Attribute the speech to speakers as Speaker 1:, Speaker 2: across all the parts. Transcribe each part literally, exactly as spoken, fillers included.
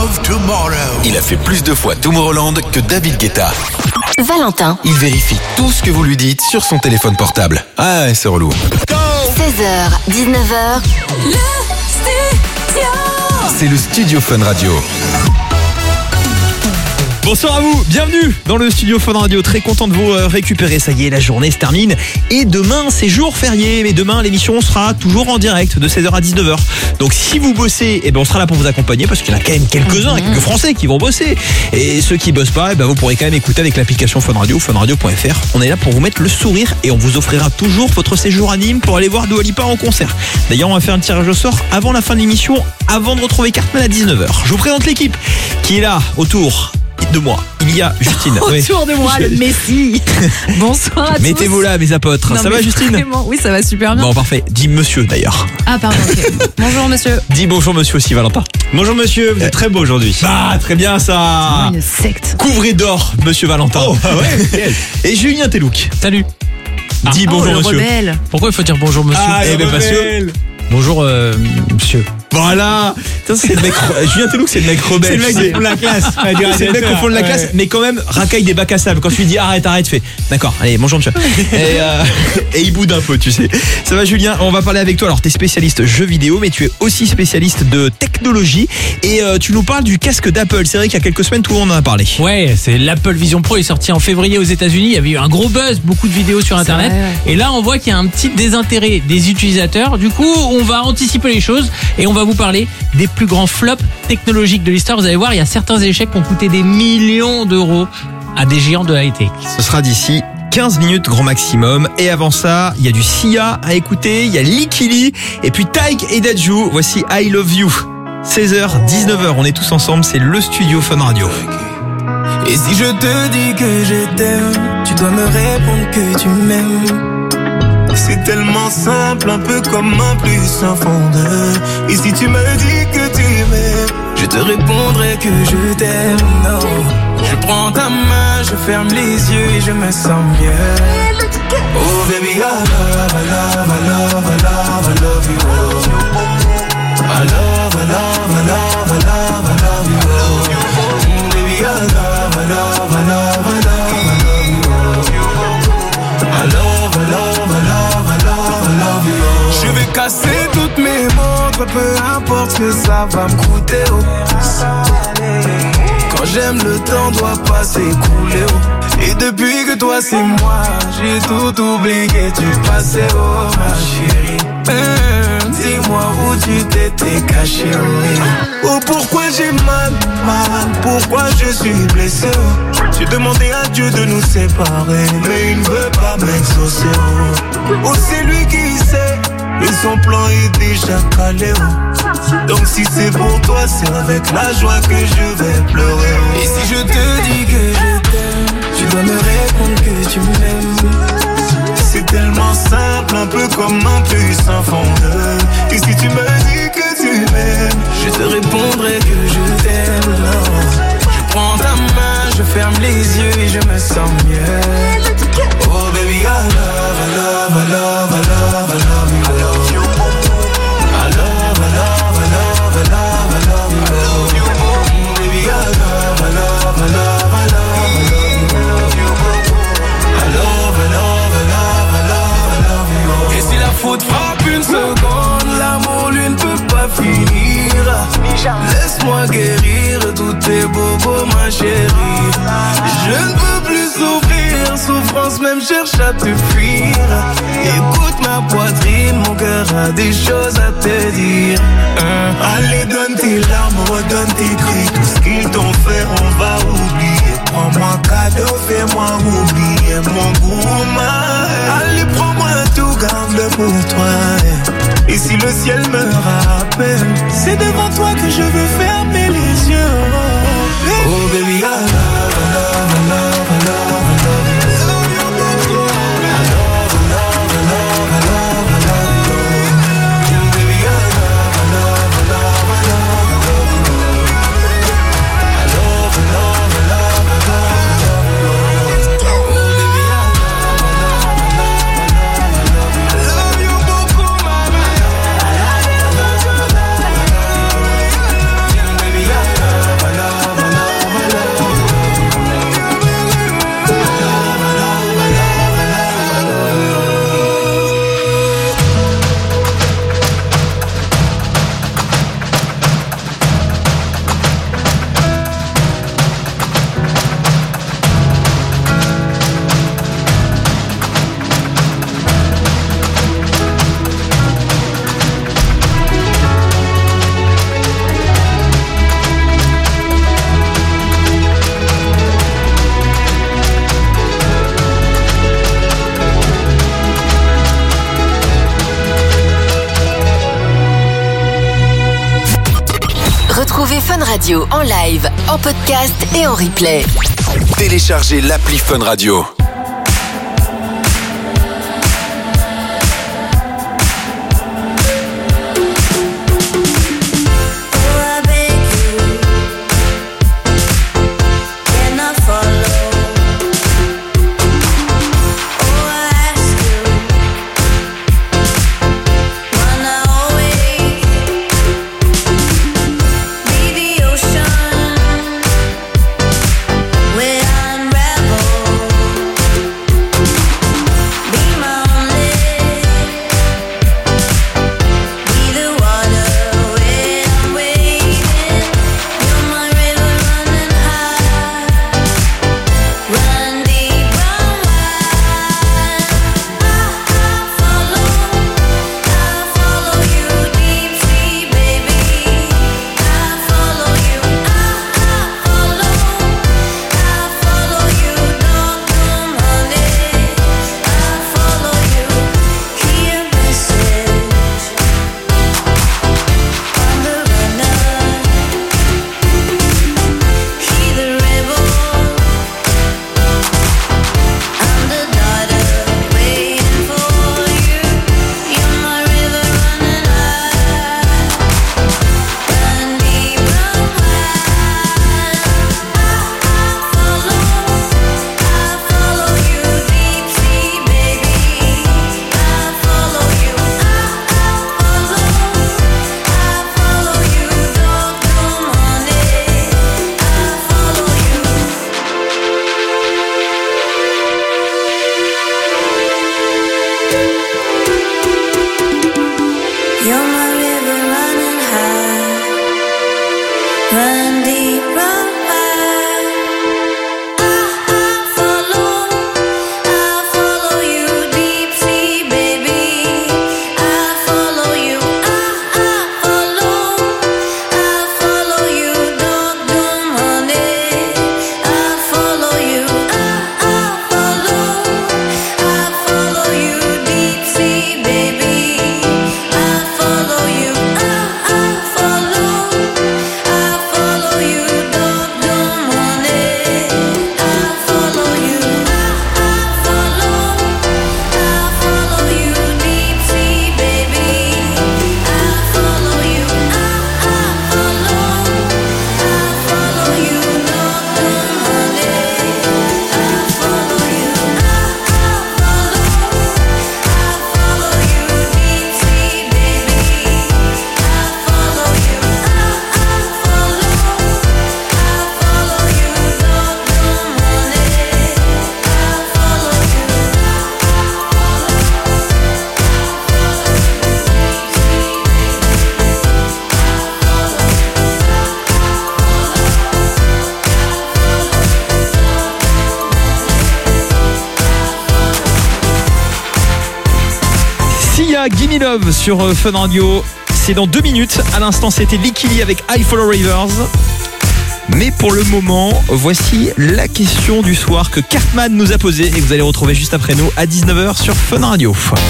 Speaker 1: Love Tomorrow.
Speaker 2: Il a fait plus de fois Tomorrowland que David Guetta.
Speaker 3: Valentin.
Speaker 2: Il vérifie tout ce que vous lui dites sur son téléphone portable. Ah, c'est relou.
Speaker 3: seize heures, dix-neuf heures. Le studio.
Speaker 2: C'est le Studio Fun Radio.
Speaker 4: Bonsoir à vous, bienvenue dans le Studio Fun Radio. Très content de vous récupérer, ça y est, la journée se termine. Et demain, c'est jour férié, mais demain, l'émission sera toujours en direct de seize heures à dix-neuf heures. Donc si vous bossez, eh ben, on sera là pour vous accompagner parce qu'il y en a quand même quelques-uns, mmh. quelques Français qui vont bosser. Et ceux qui bossent pas, eh ben, vous pourrez quand même écouter avec l'application Fun Radio, fun radio point f r. On est là pour vous mettre le sourire et on vous offrira toujours votre séjour à Nîmes pour aller voir Dua Lipa en concert. D'ailleurs, on va faire un tirage au sort avant la fin de l'émission, avant de retrouver Cartman à dix-neuf heures. Je vous présente l'équipe qui est là autour de moi. Il y a Justine.
Speaker 5: Autour oui. de moi, le Messi. Bonsoir à tous.
Speaker 4: Mettez-vous là, mes apôtres. Non, ça va, Justine?
Speaker 5: Vraiment, oui, ça va super bien.
Speaker 4: Bon, parfait. Dis monsieur, d'ailleurs.
Speaker 5: Ah, pardon, ok. Bonjour, monsieur.
Speaker 4: Dis bonjour, monsieur aussi, Valentin.
Speaker 6: Bonjour, monsieur. Vous êtes très beau aujourd'hui.
Speaker 4: Bah, très bien, ça.
Speaker 5: Une secte.
Speaker 4: Couvrez d'or, monsieur Valentin.
Speaker 6: Oh, ah ouais.
Speaker 4: Et Julien Telouk.
Speaker 7: Salut.
Speaker 4: Dis
Speaker 5: ah,
Speaker 4: bonjour,
Speaker 5: oh,
Speaker 4: monsieur.
Speaker 5: Rebelle.
Speaker 7: Pourquoi il faut dire bonjour, monsieur?
Speaker 4: Ah, eh ben, parce que...
Speaker 7: Bonjour, euh, monsieur.
Speaker 4: Voilà. C'est le mec. Julien Telouk, c'est le mec rebelle.
Speaker 6: C'est le mec qui fond la classe.
Speaker 4: C'est le mec au fond de la classe, ouais. Mais quand même racaille des bacs à sable. Quand tu lui dis arrête, arrête, fait d'accord. Allez, bonjour monsieur. Et, euh, et il boude un peu, tu sais. Ça va, Julien? On va parler avec toi. Alors, t'es spécialiste jeux vidéo, mais tu es aussi spécialiste de technologie. Et euh, tu nous parles du casque d'Apple. C'est vrai qu'il y a quelques semaines, tout le monde en a parlé.
Speaker 7: Ouais, c'est l'Apple Vision Pro. Il est sorti en février aux États-Unis. Il y avait eu un gros buzz, beaucoup de vidéos sur Internet.
Speaker 5: Vrai, ouais.
Speaker 7: Et là, on voit qu'il y a un petit désintérêt des utilisateurs. Du coup, on va anticiper les choses et on va vous parler des plus grands flops technologiques de l'histoire. Vous allez voir, il y a certains échecs qui ont coûté des millions d'euros à des géants de la high-tech.
Speaker 4: Ce sera d'ici quinze minutes grand maximum. Et avant ça, il y a du Sia à écouter, il y a Likili et puis Taïk et Dadju. Voici I Love You. seize heures, dix-neuf heures, on est tous ensemble, c'est le Studio Fun Radio.
Speaker 8: Et si je te dis que je t'aime, tu dois me répondre que tu m'aimes. C'est tellement simple, un peu comme un plus un fondeur. Et si tu me dis que tu m'aimes, je te répondrai que je t'aime. Non, je prends ta main, je ferme les yeux et je me sens mieux. Oh baby, I love, I love, I love, I love, I love you. I love, I love, I love, I love, I love you. Baby, I love, I love, I love, I love, I love you. I love, I love, I love, I love, I love you. Je vais casser toutes mes montres, peu importe ce que ça va me coûter. Oh. Quand j'aime, le temps doit pas s'écouler. Oh. Et depuis que toi c'est moi, j'ai tout oublié, tu passais, oh ma chérie. Mmh, dis-moi où tu t'étais caché. Oh, oh pourquoi j'ai mal, mal, pourquoi je suis blessé. Oh. J'ai demandé à Dieu de nous séparer, mais il ne veut pas m'exaucer. Oh, oh c'est lui qui sait, et son plan est déjà calé. Oh. Donc si c'est pour toi, c'est avec la joie que je vais pleurer. Oh. Et si je te dis que je t'aime, tu dois me répondre que tu m'aimes. C'est tellement simple, un peu comme un puissant fondeur. Et si tu me dis que tu m'aimes, je te répondrai que je t'aime. Non. Je prends ta main, je ferme les yeux et je me sens mieux. Oh baby, I love, I love, I love, I love, I love you. I love you. I love, I love, I love, I love, I love you. Baby, I love, I love, I love, I love, I love you. I love, I love, I love, I love, I love you. Et si la faute frappe une seconde, l'amour lui ne peut pas finir. Laisse-moi guérir tous tes bobos, ma chérie. Je ne peux plus souffrir, souffrance même cherche à te fuir. Écoute ma poitrine, mon cœur a des choses à te dire. hein. Allez donne tes larmes, redonne tes cris. Tout ce qu'ils t'ont fait, on va oublier. Prends-moi cadeau, fais-moi oublier mon gourmand. Allez prends-moi tout, garde-le pour toi. Et si le ciel me rappelle, c'est devant toi que je veux fermer les yeux. Oh baby, I love, I love, I love, I love, I love you. I love, I love, I love, I love, I love you. Baby, I love, I love, I love, I love, I love you. I love, I love, I love, I love, I love you. Oh baby, I love, I love, I love, I love, I love you beaucoup, mama. I love you, I love you, I love you.
Speaker 3: Fun Radio en live, en podcast et en replay.
Speaker 2: Téléchargez l'appli Fun Radio.
Speaker 4: Gimme Love sur Fun Radio. C'est dans deux minutes. À l'instant, c'était Licky Lee avec I Follow Rivers. Mais pour le moment, voici la question du soir que Cartman nous a posée et que vous allez retrouver juste après nous à dix-neuf heures sur Fun Radio.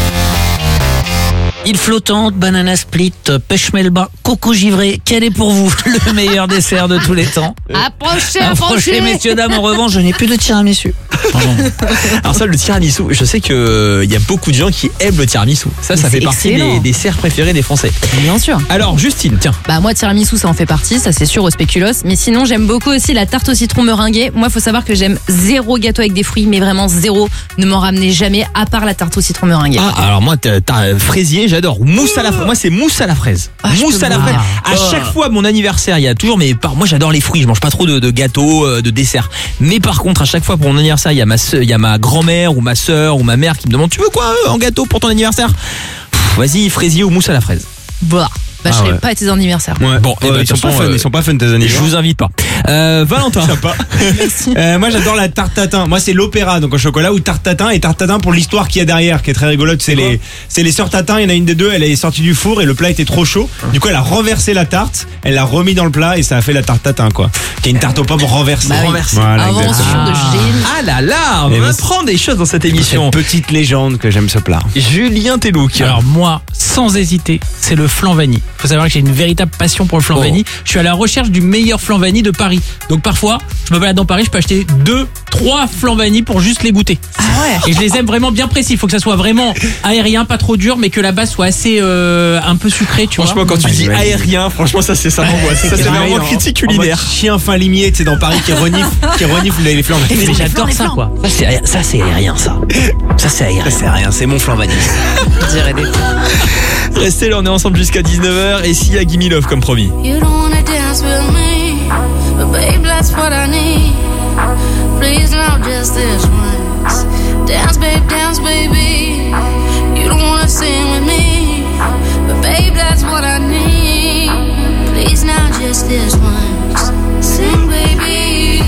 Speaker 7: Île flottante, banana split, pêche melba, coco givré. Quel est pour vous le meilleur dessert de tous les temps?
Speaker 5: Approchez,
Speaker 7: Approchez,
Speaker 5: approchez.
Speaker 7: messieurs, dames. En revanche, je n'ai plus de tiramisu.
Speaker 4: Alors ça, le tiramisu, je sais qu'il euh, y a beaucoup de gens qui aiment le tiramisu. Ça, ça
Speaker 5: C'est
Speaker 4: fait partie
Speaker 5: excellent.
Speaker 4: des desserts préférés des Français.
Speaker 5: Bien sûr.
Speaker 4: Alors, Justine, tiens.
Speaker 5: Bah moi tiramisu ça en fait partie, ça c'est sûr au spéculoos. Mais sinon j'aime beaucoup aussi la tarte au citron meringuée. Moi faut savoir que j'aime zéro gâteau avec des fruits, mais vraiment zéro. Ne m'en ramenez jamais à part la tarte au citron meringuée.
Speaker 4: Ah, alors moi, t'as, t'as fraisier, j'adore. Mousse à la fraise. Moi, c'est mousse à la fraise.
Speaker 5: Ah, je
Speaker 4: mousse
Speaker 5: peux
Speaker 4: à la
Speaker 5: voir.
Speaker 4: fraise. À chaque fois, à mon anniversaire, il y a toujours, mais par, moi, j'adore les fruits. Je mange pas trop de, de gâteaux, euh, de desserts. Mais par contre, à chaque fois pour mon anniversaire, il y a ma, seu- il y a ma grand-mère ou ma sœur ou ma mère qui me demande, tu veux quoi euh, en gâteau pour ton anniversaire? Pff, Vas-y, fraisier ou mousse à la fraise.
Speaker 5: Bah, bah
Speaker 6: Ah
Speaker 5: je serais
Speaker 6: ouais.
Speaker 5: pas à tes anniversaires.
Speaker 6: Ouais.
Speaker 4: Bon, eh
Speaker 6: Ouais,
Speaker 4: ben,
Speaker 6: ils sont
Speaker 4: de toute
Speaker 6: pas
Speaker 4: façon,
Speaker 6: fun,
Speaker 4: euh,
Speaker 6: ils sont pas fun tes
Speaker 4: Je
Speaker 6: anniversaires.
Speaker 4: vous invite pas. Euh, Valentin.
Speaker 6: Sympa. Euh, moi j'adore la tarte tatin. Moi c'est l'opéra donc au chocolat ou tarte tatin et tarte tatin pour l'histoire qu'il y a derrière qui est très rigolote. C'est les c'est les sœurs tatin. Il y en a une des deux. Elle est sortie du four et le plat était trop chaud. Du coup elle a renversé la tarte. Elle l'a remis dans le plat et ça a fait la tarte tatin quoi. Qui est une tarte aux pommes renversée.
Speaker 5: Bah oui.
Speaker 4: Renversée.
Speaker 6: Voilà,
Speaker 5: Invention
Speaker 6: exactement.
Speaker 5: de génie.
Speaker 4: Ah là là, on
Speaker 6: Eh
Speaker 4: va
Speaker 6: ben,
Speaker 4: apprendre des choses dans cette
Speaker 6: C'est
Speaker 4: émission.
Speaker 6: une petite légende que j'aime ce plat.
Speaker 4: Julien Telouk.
Speaker 7: Alors moi, sans hésiter, c'est le flan vanille. Faut savoir que j'ai une véritable passion pour le flan
Speaker 4: Oh.
Speaker 7: vanille. Je suis à la recherche du meilleur flan vanille de Paris. Donc parfois, je me balade dans Paris, je peux acheter deux, trois flan vanille pour juste les goûter.
Speaker 5: Ah ouais.
Speaker 7: Et je les aime vraiment bien précis. Il faut que ça soit vraiment aérien, pas trop dur, mais que la base soit assez euh, un peu sucrée, tu
Speaker 4: Franchement,
Speaker 7: vois.
Speaker 4: quand tu dis aérien, franchement, ça c'est ça m'angoisse. Ça c'est vraiment critique culinaire.
Speaker 6: Chien fin limier, tu sais, dans Paris qui renifle, qui renifle les, les flancs.
Speaker 7: Mais j'adore ça, quoi.
Speaker 4: Ça c'est ça c'est aérien ça. Ça c'est aérien.
Speaker 6: C'est rien, c'est mon flan vanille.
Speaker 5: Je dirais des
Speaker 4: Restez là, on est ensemble jusqu'à dix-neuf heures et s'il y a Gimme Love comme promis.
Speaker 1: You don't wanna dance with me, but babe, that's what I need. Please, not just this once. Dance, babe, dance, baby. You don't wanna sing with me, but babe, that's what I need. Please, not just this once. Sing, baby.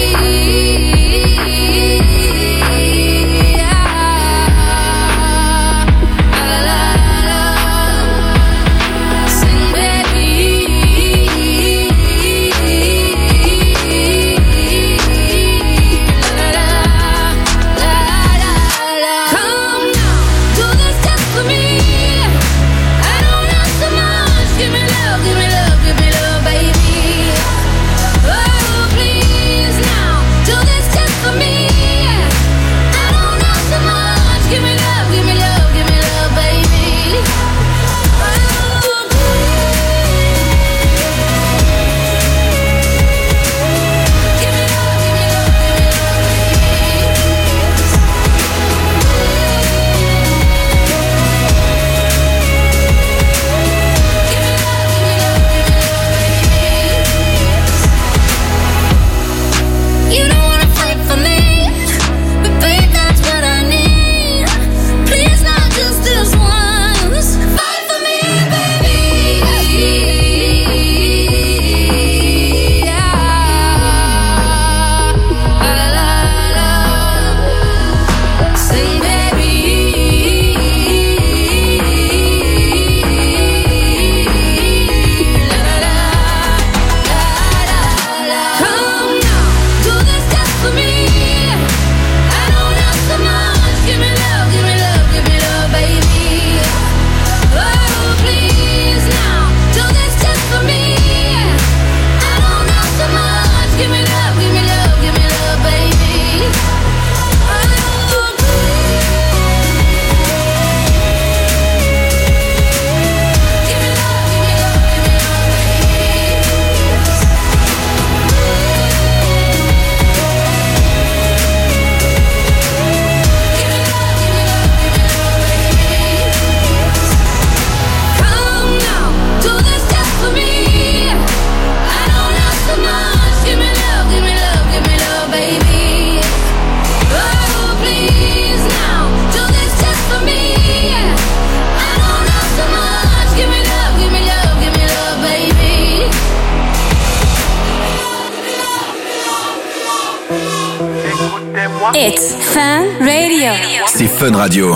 Speaker 9: It's Fun Radio.
Speaker 2: C'est Fun Radio.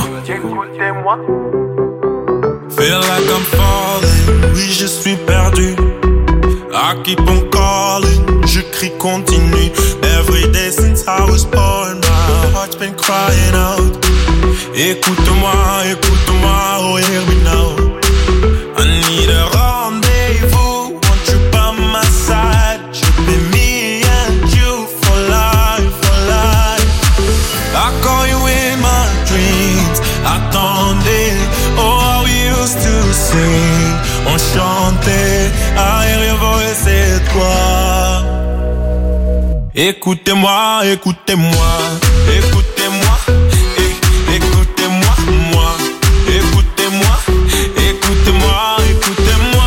Speaker 8: Feel like I'm falling, oui je suis perdu. I keep on calling, je crie continue. Every day since I was born, my heart's been crying out. Écoute-moi, écoute-moi, oh hear me now. I need a rendezvous, want you by my side. Should be me and you for life, for life. I call you in my dreams, attendez, oh how we used to sing. On chantait, I hear your voice, c'est toi. Écoutez-moi, écoutez-moi, écoutez-moi, eh, écoutez-moi, moi, écoutez-moi, écoutez-moi, écoutez-moi,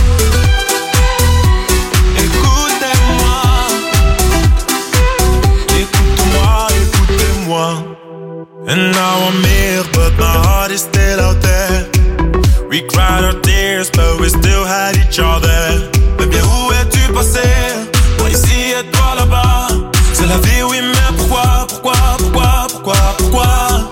Speaker 8: écoutez-moi, écoute-moi, écoutez-moi. And now I'm here, but my heart is still out there. We cried our tears, but we still had each other. Mais bien où es-tu passé? Moi ici et toi là-bas. C'est la vie, oui, mais pourquoi, pourquoi, pourquoi, pourquoi, pourquoi?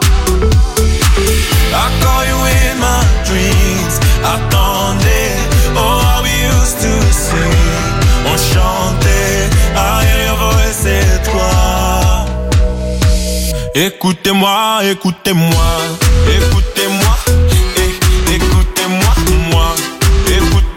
Speaker 8: I call you in my dreams. Attendez, oh how we used to sing. On chantait, I hear your voice, c'est toi. Écoutez-moi, écoutez-moi, écoutez-moi, eh, écoutez-moi, moi, écoutez-moi.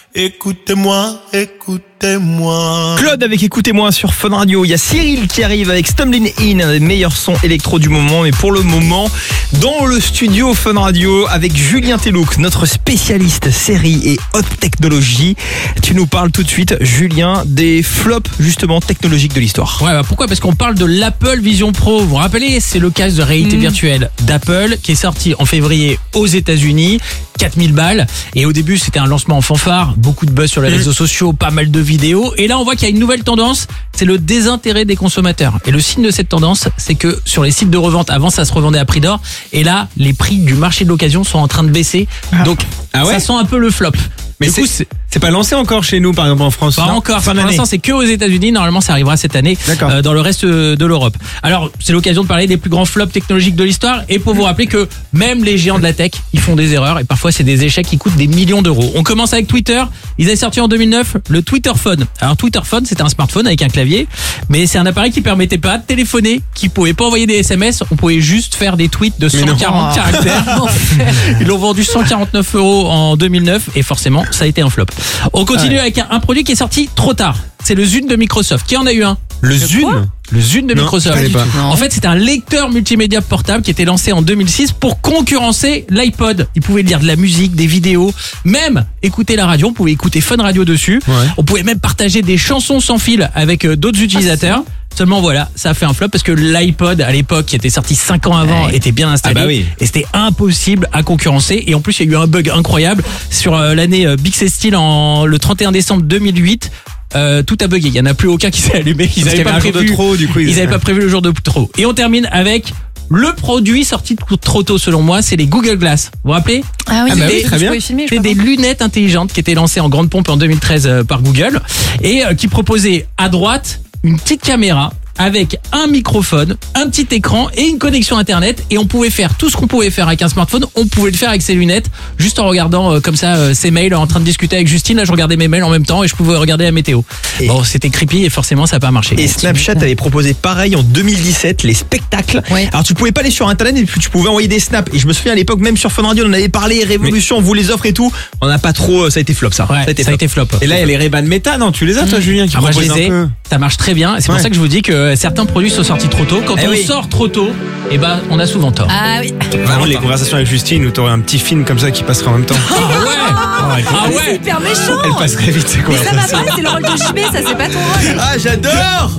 Speaker 8: Écoutez-moi, écoutez-moi.
Speaker 4: Claude avec Écoutez-moi sur Fun Radio. Il y a Cyril qui arrive avec Stumbling In, un des meilleurs sons électro du moment. Mais pour le moment, dans le studio Fun Radio, avec Julien Telouk, notre spécialiste série et haute technologie. Tu nous parles tout de suite, Julien, des flops justement technologiques de l'histoire.
Speaker 7: Ouais, bah pourquoi ? Parce qu'on parle de l'Apple Vision Pro. Vous vous rappelez, c'est le casque de réalité mmh. virtuelle d'Apple qui est sorti en février aux États-Unis. quatre mille balles. Et au début, c'était un lancement en fanfare. Beaucoup de buzz sur les mmh. réseaux sociaux, pas mal de vidéos. Et là, on voit qu'il y a une nouvelle tendance. C'est le désintérêt des consommateurs. Et le signe de cette tendance, c'est que sur les sites de revente, avant, ça se revendait à prix d'or. Et là, les prix du marché de l'occasion sont en train de baisser. Ah. Donc, ah ouais ça sent un peu le flop.
Speaker 6: Mais du c'est, coup, c'est, c'est pas lancé encore chez nous, par exemple en France.
Speaker 7: Pas non encore. Pour l'instant, c'est que aux États-Unis. Normalement, ça arrivera cette année euh, dans le reste de l'Europe. Alors, c'est l'occasion de parler des plus grands flops technologiques de l'histoire et pour vous rappeler que même les géants de la tech, ils font des erreurs et parfois c'est des échecs qui coûtent des millions d'euros. On commence avec Twitter. Ils avaient sorti en deux mille neuf le Twitter Phone. Alors, Twitter Phone, c'était un smartphone avec un clavier, mais c'est un appareil qui permettait pas de téléphoner, qui pouvait pas envoyer des S M S. On pouvait juste faire des tweets de cent quarante caractères. Ils l'ont vendu cent quarante-neuf euros en deux mille neuf et forcément, ça a été un flop. On continue ouais. avec un, un produit qui est sorti trop tard. C'est le Zune de Microsoft. Qui en a eu un ?
Speaker 6: Le Zune ?
Speaker 7: Le Zune de
Speaker 6: non,
Speaker 7: Microsoft.
Speaker 6: Pas.
Speaker 7: En fait, c'est un lecteur multimédia portable qui était lancé en deux mille six pour concurrencer l'iPod. Il pouvait lire de la musique, des vidéos, même écouter la radio. On pouvait écouter Fun Radio dessus. Ouais. On pouvait même partager des chansons sans fil avec d'autres utilisateurs. Ah, Seulement voilà, ça a fait un flop parce que l'iPod à l'époque qui était sorti cinq ans avant ouais. était bien installé ah bah oui. et c'était impossible à concurrencer. Et en plus, il y a eu un bug incroyable sur l'année Bixby Steel en le trente et un décembre deux mille huit. Euh, tout a bugué, il y en a plus aucun qui s'est allumé. Ils n'avaient pas prévu de trop, du coup, ils, ils avaient pas prévu le jour de trop. Et on termine avec le produit sorti trop tôt selon moi, c'est les Google Glass. Vous vous rappelez ?
Speaker 5: Ah oui,
Speaker 7: ah bah oui
Speaker 5: très bien.
Speaker 7: C'était des lunettes intelligentes qui étaient lancées en grande pompe en deux mille treize euh, par Google et euh, qui proposaient à droite une petite caméra avec un microphone, un petit écran et une connexion internet et on pouvait faire tout ce qu'on pouvait faire avec un smartphone, on pouvait le faire avec ses lunettes juste en regardant euh, comme ça euh, ses mails, en train de discuter avec Justine. Là je regardais mes mails en même temps et je pouvais regarder la météo. Et bon, c'était creepy et forcément ça n'a pas marché.
Speaker 4: Et Snapchat avait proposé pareil en deux mille dix-sept, les spectacles. Ouais. Alors tu pouvais pas aller sur internet et puis tu pouvais envoyer des snaps. Et je me souviens à l'époque même sur Fun Radio on en avait parlé, Révolution, on vous les offre et tout. On n'a pas trop, ça a été flop ça.
Speaker 7: Ouais,
Speaker 4: ça a été
Speaker 7: ça
Speaker 4: flop.
Speaker 7: A été flop.
Speaker 6: Et là il y a les Ray-Ban Meta, non tu les as toi mmh. Julien qui
Speaker 7: ah, moi, je les
Speaker 6: un
Speaker 7: ai.
Speaker 6: peu.
Speaker 7: Ça marche très bien. C'est ouais. pour ça que je vous dis que certains produits sont sortis trop tôt. Quand
Speaker 4: eh
Speaker 7: on
Speaker 4: oui.
Speaker 7: sort trop tôt, eh ben on a souvent tort.
Speaker 5: Ah oui.
Speaker 6: Vraiment les conversations avec Justine où t'aurais un petit film comme ça qui passerait en même temps.
Speaker 7: Ah ouais. Ah ouais.
Speaker 5: Ah ouais. C'est hyper méchant.
Speaker 6: Elle passerait vite ces conversations.
Speaker 5: Mais ça va pas, c'est le rôle de J B, ça c'est pas ton rôle.
Speaker 4: Ah j'adore.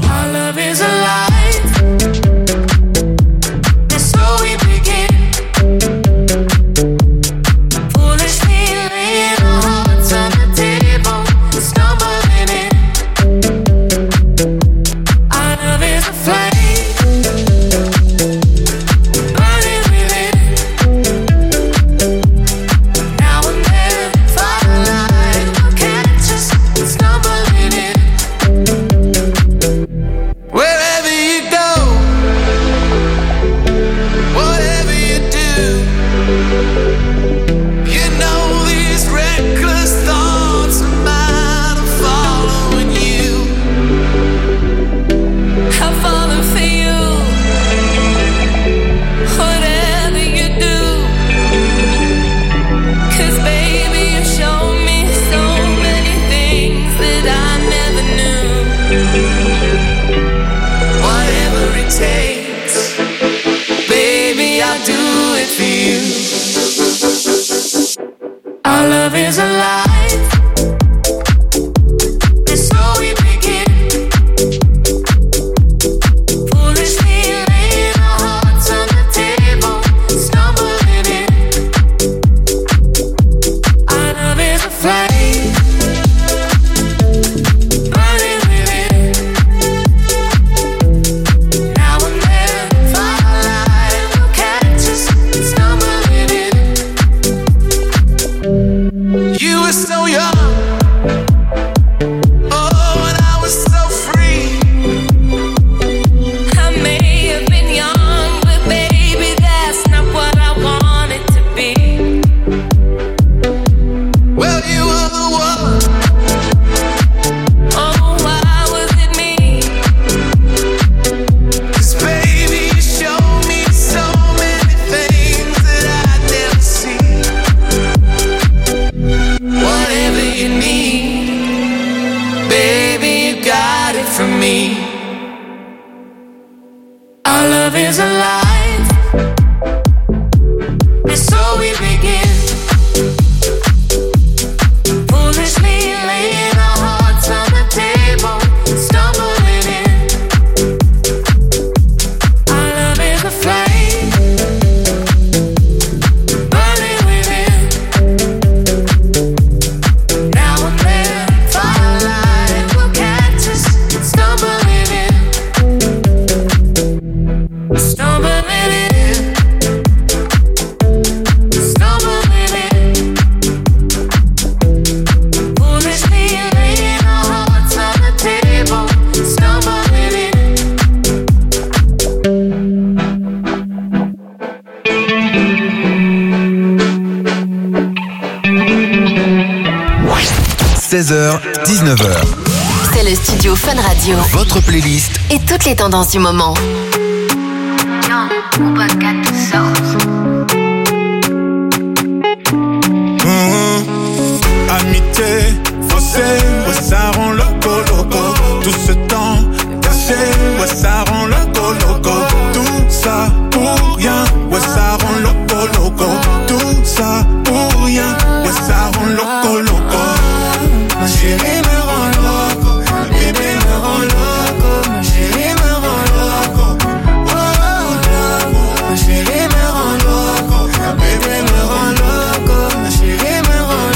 Speaker 1: Our love is alive. Whatever you need.
Speaker 2: seize heures, dix-neuf heures.
Speaker 3: C'est le studio Fun Radio.
Speaker 2: Votre playlist
Speaker 3: Et toutes les tendances du moment.
Speaker 8: Mmh. Amitié, faussée, ouais, ça rend loco loco. Tout ce temps caché, ouais, ça rend loco loco. Tout ça pour rien, ouais, ça rend loco loco. Tout ça pour rien, ouais, ça rend loco loco. Ma chérie me rend loco, ma bébé me rend loco, ma chérie me rend loco. Oh, loco, ma chérie me rend loco, ma bébé me rend loco, ma chérie me rend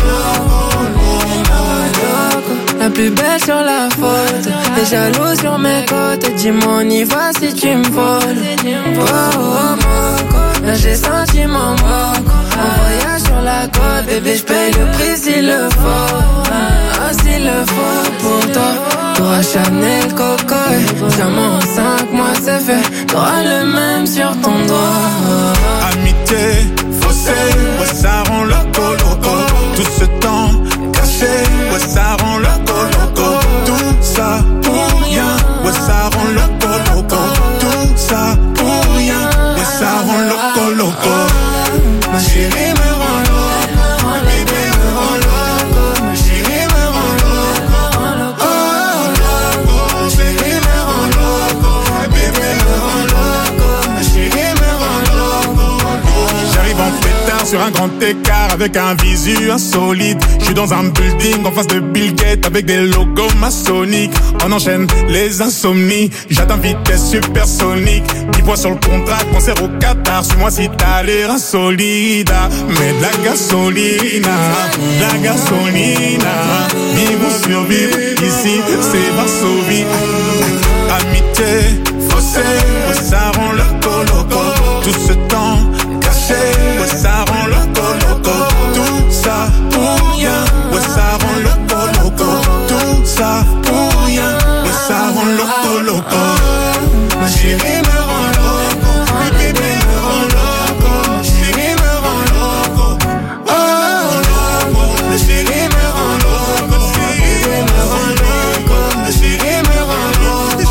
Speaker 8: loco.
Speaker 10: La plus belle sur la photo, les jaloux sur mes côtes. Dis-moi on y va si tu me voles. Oh, oh, oh, là j'ai senti mon moco. En voyage sur la côte, bébé j'paye le prix s'il le faut. Ah s'il le faut pour toi. T'auras Chanel, Coco et diamant en cinq mois c'est fait. T'auras le même sur ton doigt.
Speaker 8: Amitié, faussée, ouais, ça rend loco loco. Tout ce temps caché, ouais, ça rend loco loco. Tout ça pour rien, ouais, ça rend loco loco. Tout ça pour rien, ouais, ça rend loco loco. Ma chérie me rend loco, ma bébé me rend loco, ma chérie me rend loco. Oh loco, ma chérie me rend loco, ma bébé me rend loco, ma chérie me rend loco. J'arrive en pétard sur un grand écart avec un visu insolite. Je suis dans un building en face de Bill Gates avec des logos maçonniques. On enchaîne les insomnies, j'atteins vitesse supersonique. dix fois sur le contrat, concert au Qatar. Suis-moi si t'as l'air insolide. Mais de la gasolina, de la gasolina. Vivre ou survivre, ici c'est Varsovie. Amitié, faussée, ouais, ça rend loco loco. Tout ce temps caché, ouais, ça rend loco loco. Tout ça pour rien, ouais, ça rend loco loco. Tout ça pour rien, ouais, ça rend loco loco. Ma chérie me rend loco, ma bébé me rend loco, ma chérie me rend loco. Oh loco, ma chérie me rend loco, ma bébé me rend loco, ma chérie me rend loco.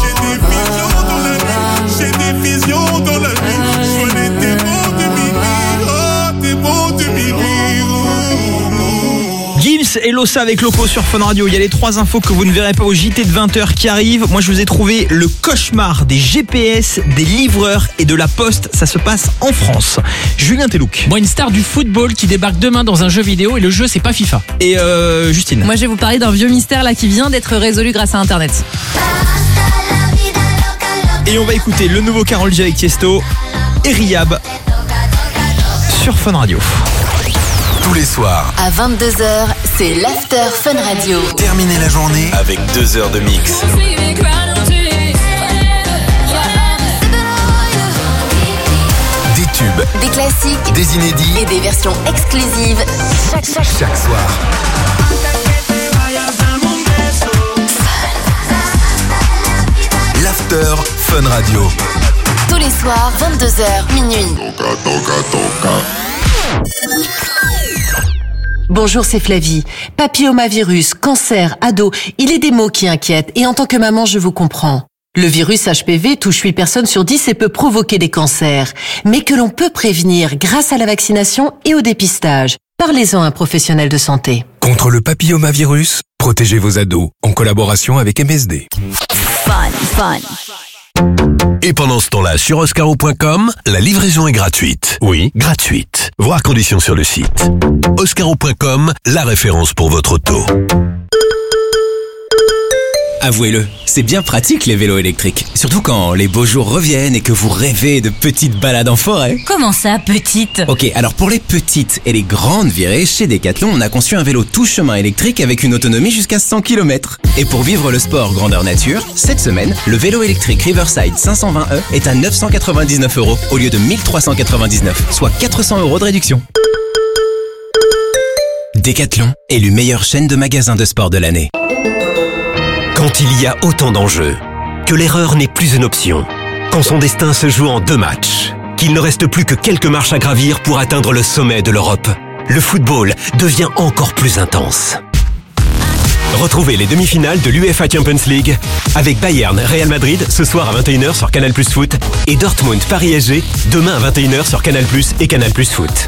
Speaker 8: J'ai des visions dans la nuit, j'ai des visions dans la nuit. Je connais tes mots de minuit, oh tes mots de minuit.
Speaker 4: Gims et Losa avec Loco sur Fun Radio. Il y a les trois infos que vous ne verrez pas au J T de vingt heures qui arrivent. Moi je vous ai trouvé le cauchemar des G P S, des livreurs et de la poste. Ça se passe en France. Julien Telouk.
Speaker 7: Moi, une star du football qui débarque demain dans un jeu vidéo et le jeu c'est pas FIFA.
Speaker 4: Et euh, Justine.
Speaker 5: Moi je vais vous parler d'un vieux mystère là qui vient d'être résolu grâce à internet.
Speaker 4: Et on va écouter le nouveau Karol G avec Tiesto et Riyab sur Fun Radio.
Speaker 2: tous les soirs.
Speaker 3: À vingt-deux heures, c'est l'After Fun Radio.
Speaker 2: Terminez la journée avec deux heures de mix. Des tubes,
Speaker 3: Des classiques
Speaker 2: des inédits
Speaker 3: et des versions exclusives chaque, chaque,
Speaker 2: chaque soir. L'After Fun Radio.
Speaker 3: tous les soirs, vingt-deux heures, minuit.
Speaker 11: Bonjour, c'est Flavie. Papillomavirus, cancer, ado, il est des mots qui inquiètent et en tant que maman, je vous comprends. Le virus H P V touche huit personnes sur dix et peut provoquer des cancers, mais que l'on peut prévenir grâce à la vaccination et au dépistage. Parlez-en à un professionnel de santé.
Speaker 12: Contre le papillomavirus, protégez vos ados en collaboration avec M S D.
Speaker 3: Fun, fun.
Speaker 2: Et pendant ce temps-là, sur oscaro point com, la livraison est gratuite. Oui, gratuite. Voir conditions sur le site. oscaro point com, la référence pour votre auto.
Speaker 13: Avouez-le, c'est bien pratique les vélos électriques. Surtout quand les beaux jours reviennent et que vous rêvez de petites balades en forêt.
Speaker 14: Comment ça, petite ?
Speaker 13: Ok, alors pour les petites et les grandes virées, chez Decathlon, on a conçu un vélo tout chemin électrique avec une autonomie jusqu'à cent kilomètres. Et pour vivre le sport grandeur nature, cette semaine, le vélo électrique Riverside cinq cent vingt E est à neuf cent quatre-vingt-dix-neuf euros au lieu de mille trois cent quatre-vingt-dix-neuf, soit quatre cents euros de réduction. Decathlon, élu meilleure chaîne de magasins de sport de l'année.
Speaker 15: Quand il y a autant d'enjeux, que l'erreur n'est plus une option, quand son destin se joue en deux matchs, qu'il ne reste plus que quelques marches à gravir pour atteindre le sommet de l'Europe, le football devient encore plus intense. Retrouvez les demi-finales de l'UEFA Champions League avec Bayern Real Madrid ce soir à vingt et une heures sur Canal Plus Foot et Dortmund Paris S G demain à vingt et une heures sur Canal Plus et Canal Plus Foot.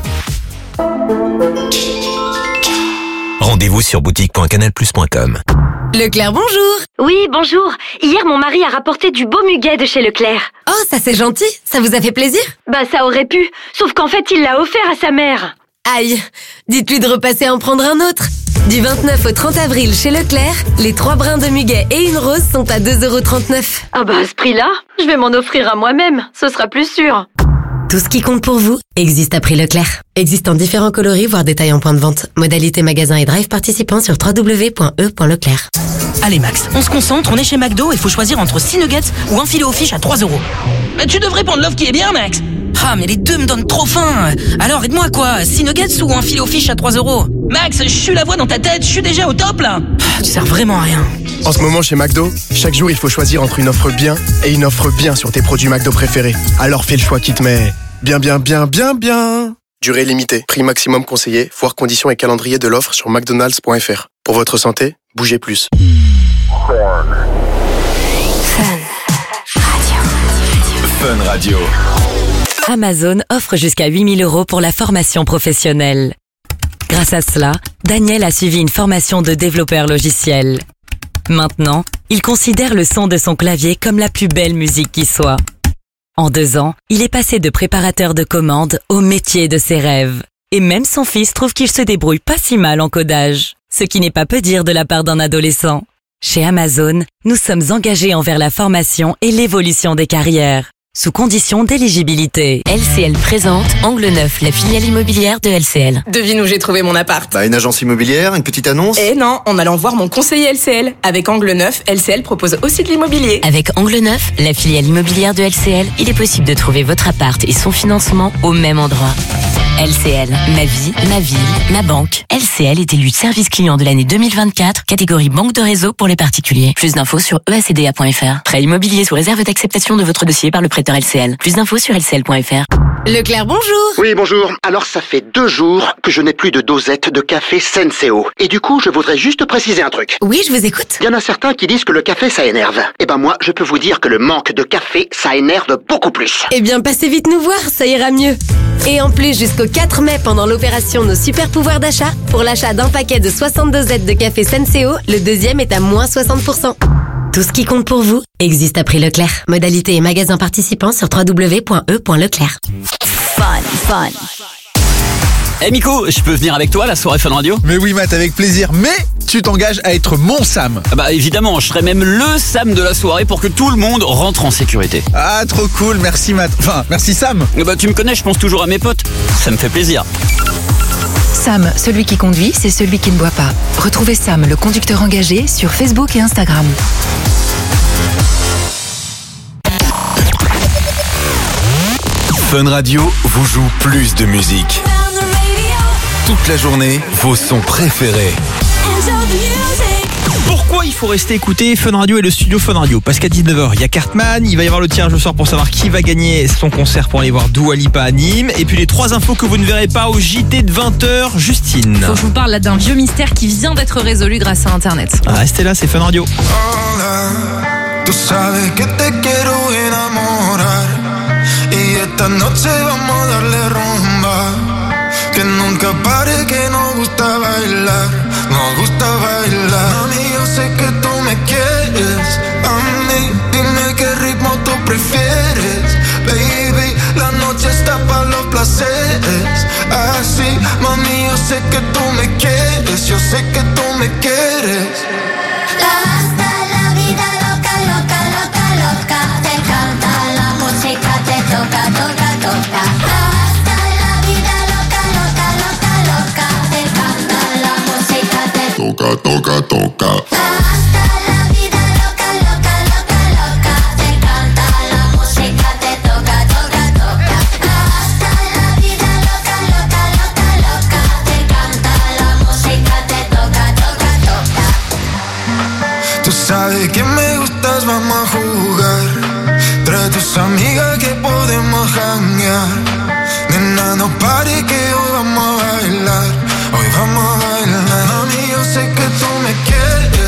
Speaker 15: Rendez-vous sur boutique point canal plus point com.
Speaker 14: Leclerc, bonjour.
Speaker 16: Oui, bonjour. Hier, mon mari a rapporté du beau muguet de chez Leclerc.
Speaker 14: Oh, ça c'est gentil. Ça vous a fait plaisir?
Speaker 16: Bah, ça aurait pu. Sauf qu'en fait, il l'a offert à sa mère.
Speaker 14: Aïe. Dites-lui de repasser en prendre un autre. Du vingt-neuf au trente avril chez Leclerc, les trois brins de muguet et une rose sont à deux euros trente-neuf.
Speaker 16: Ah bah, à ce prix-là, je vais m'en offrir à moi-même. Ce sera plus sûr.
Speaker 14: Tout ce qui compte pour vous existe à prix Leclerc. Existe en différents coloris, voire détails en point de vente. Modalité magasin et drive participants sur w w w point e point leclerc.
Speaker 17: Allez Max, on se concentre, on est chez McDo et faut choisir entre six nuggets ou un filet au fish à trois euros. Mais tu devrais prendre l'offre qui est bien Max. Ah mais les deux me donnent trop faim. Alors aide-moi quoi, six nuggets ou un filet au fish à trois euros? Max, je suis la voix dans ta tête, je suis déjà au top là. Tu sers vraiment à rien.
Speaker 18: En ce moment chez McDo, chaque jour il faut choisir entre une offre bien et une offre bien sur tes produits McDo préférés. Alors fais le choix qui te met bien bien bien bien bien. Durée limitée, prix maximum conseillé, voir conditions et calendrier de l'offre sur mcdonalds point f r. Pour votre santé, bougez plus.
Speaker 2: Fun Radio.
Speaker 19: Amazon offre jusqu'à huit mille euros pour la formation professionnelle. Grâce à cela, Daniel a suivi une formation de développeur logiciel. Maintenant, il considère le son de son clavier comme la plus belle musique qui soit. En deux ans, il est passé de préparateur de commandes au métier de ses rêves. Et même son fils trouve qu'il se débrouille pas si mal en codage. Ce qui n'est pas peu dire de la part d'un adolescent. Chez Amazon, nous sommes engagés envers la formation et l'évolution des carrières, sous condition d'éligibilité.
Speaker 3: L C L présente Angle Neuf, la filiale immobilière de L C L.
Speaker 20: Devine où j'ai trouvé mon appart.
Speaker 21: Bah, une agence immobilière, une petite annonce.
Speaker 20: Eh non, en allant voir mon conseiller L C L. Avec Angle Neuf, L C L propose aussi de l'immobilier.
Speaker 3: Avec Angle Neuf, la filiale immobilière de L C L, il est possible de trouver votre appart et son financement au même endroit. L C L, ma vie, ma ville, ma banque. L C L est élu service client de l'année deux mille vingt-quatre, catégorie banque de réseau pour les particuliers. Plus d'infos sur e a c d a point f r. Prêt immobilier sous réserve d'acceptation de votre dossier par le prêteur L C L. Plus d'infos sur l c l point f r.
Speaker 14: Leclerc, bonjour.
Speaker 22: Oui, bonjour. Alors, ça fait deux jours que je n'ai plus de dosette de café Senseo. Et du coup, je voudrais juste préciser un truc.
Speaker 14: Oui, je vous écoute.
Speaker 22: Il y en a certains qui disent que le café, ça énerve. Eh ben moi, je peux vous dire que le manque de café, ça énerve beaucoup plus.
Speaker 14: Eh bien, passez vite nous voir, ça ira mieux. Et en plus, jusqu'au quatre mai, pendant l'opération Nos Super Pouvoirs d'achat, pour l'achat d'un paquet de soixante dosettes de café Senseo, le deuxième est à moins soixante pour cent. Tout ce qui compte pour vous existe à prix Leclerc. Modalité et magasin participants sur w w w point e point leclerc.
Speaker 3: Fun, fun.
Speaker 23: Eh hey Miko, je peux venir avec toi à la soirée Fun Radio?
Speaker 24: Mais oui Matt, avec plaisir, mais tu t'engages à être mon Sam.
Speaker 23: Ah bah évidemment, je serai même le Sam de la soirée pour que tout le monde rentre en sécurité.
Speaker 24: Ah trop cool, merci Matt, enfin merci Sam.
Speaker 23: Bah tu me connais, je pense toujours à mes potes, ça me fait plaisir.
Speaker 25: Sam, celui qui conduit, c'est celui qui ne boit pas. Retrouvez Sam, le conducteur engagé, sur Facebook et Instagram.
Speaker 2: Fun Radio vous joue plus de musique. Toute la journée, vos sons préférés.
Speaker 4: Pourquoi il faut rester écouter Fun Radio et le studio Fun Radio? Parce qu'à dix-neuf heures, il y a Cartman, il va y avoir le tirage au sort pour savoir qui va gagner son concert pour aller voir Dua Lipa à Nîmes. Et puis les trois infos que vous ne verrez pas au J T de vingt heures, Justine.
Speaker 5: Faut que je vous parle là d'un vieux mystère qui vient d'être résolu grâce à Internet.
Speaker 4: Ah, restez là, c'est Fun Radio.
Speaker 8: Tú sabes que te quiero enamorar y esta noche vamos a darle rumba que nunca pare, que nos gusta bailar, nos gusta bailar. Mami, yo sé que tú me quieres, a mí dime qué ritmo tú prefieres, baby, la noche está para los placeres, así, mami, yo sé que tú me quieres, yo sé que tú me quieres.
Speaker 26: Hasta la vida loca, loca, loca, loca, te canta la música, te toca, toca, toca. Hasta la vida loca, loca, loca, loca, te canta la música, te
Speaker 8: toca, toca, toca.
Speaker 26: Hasta la vida loca, loca, loca, loca, te canta la música, te toca, toca, toca. Hasta la vida loca, loca, loca, loca, te canta la música, te toca, toca, toca.
Speaker 8: Tú sabes que me gustas, vamos a jugar. Trae tus amigas que podemos janguear. Nena, no pare que hoy vamos a bailar. Hoy vamos a bailar. Mami, yo sé que tú me quieres.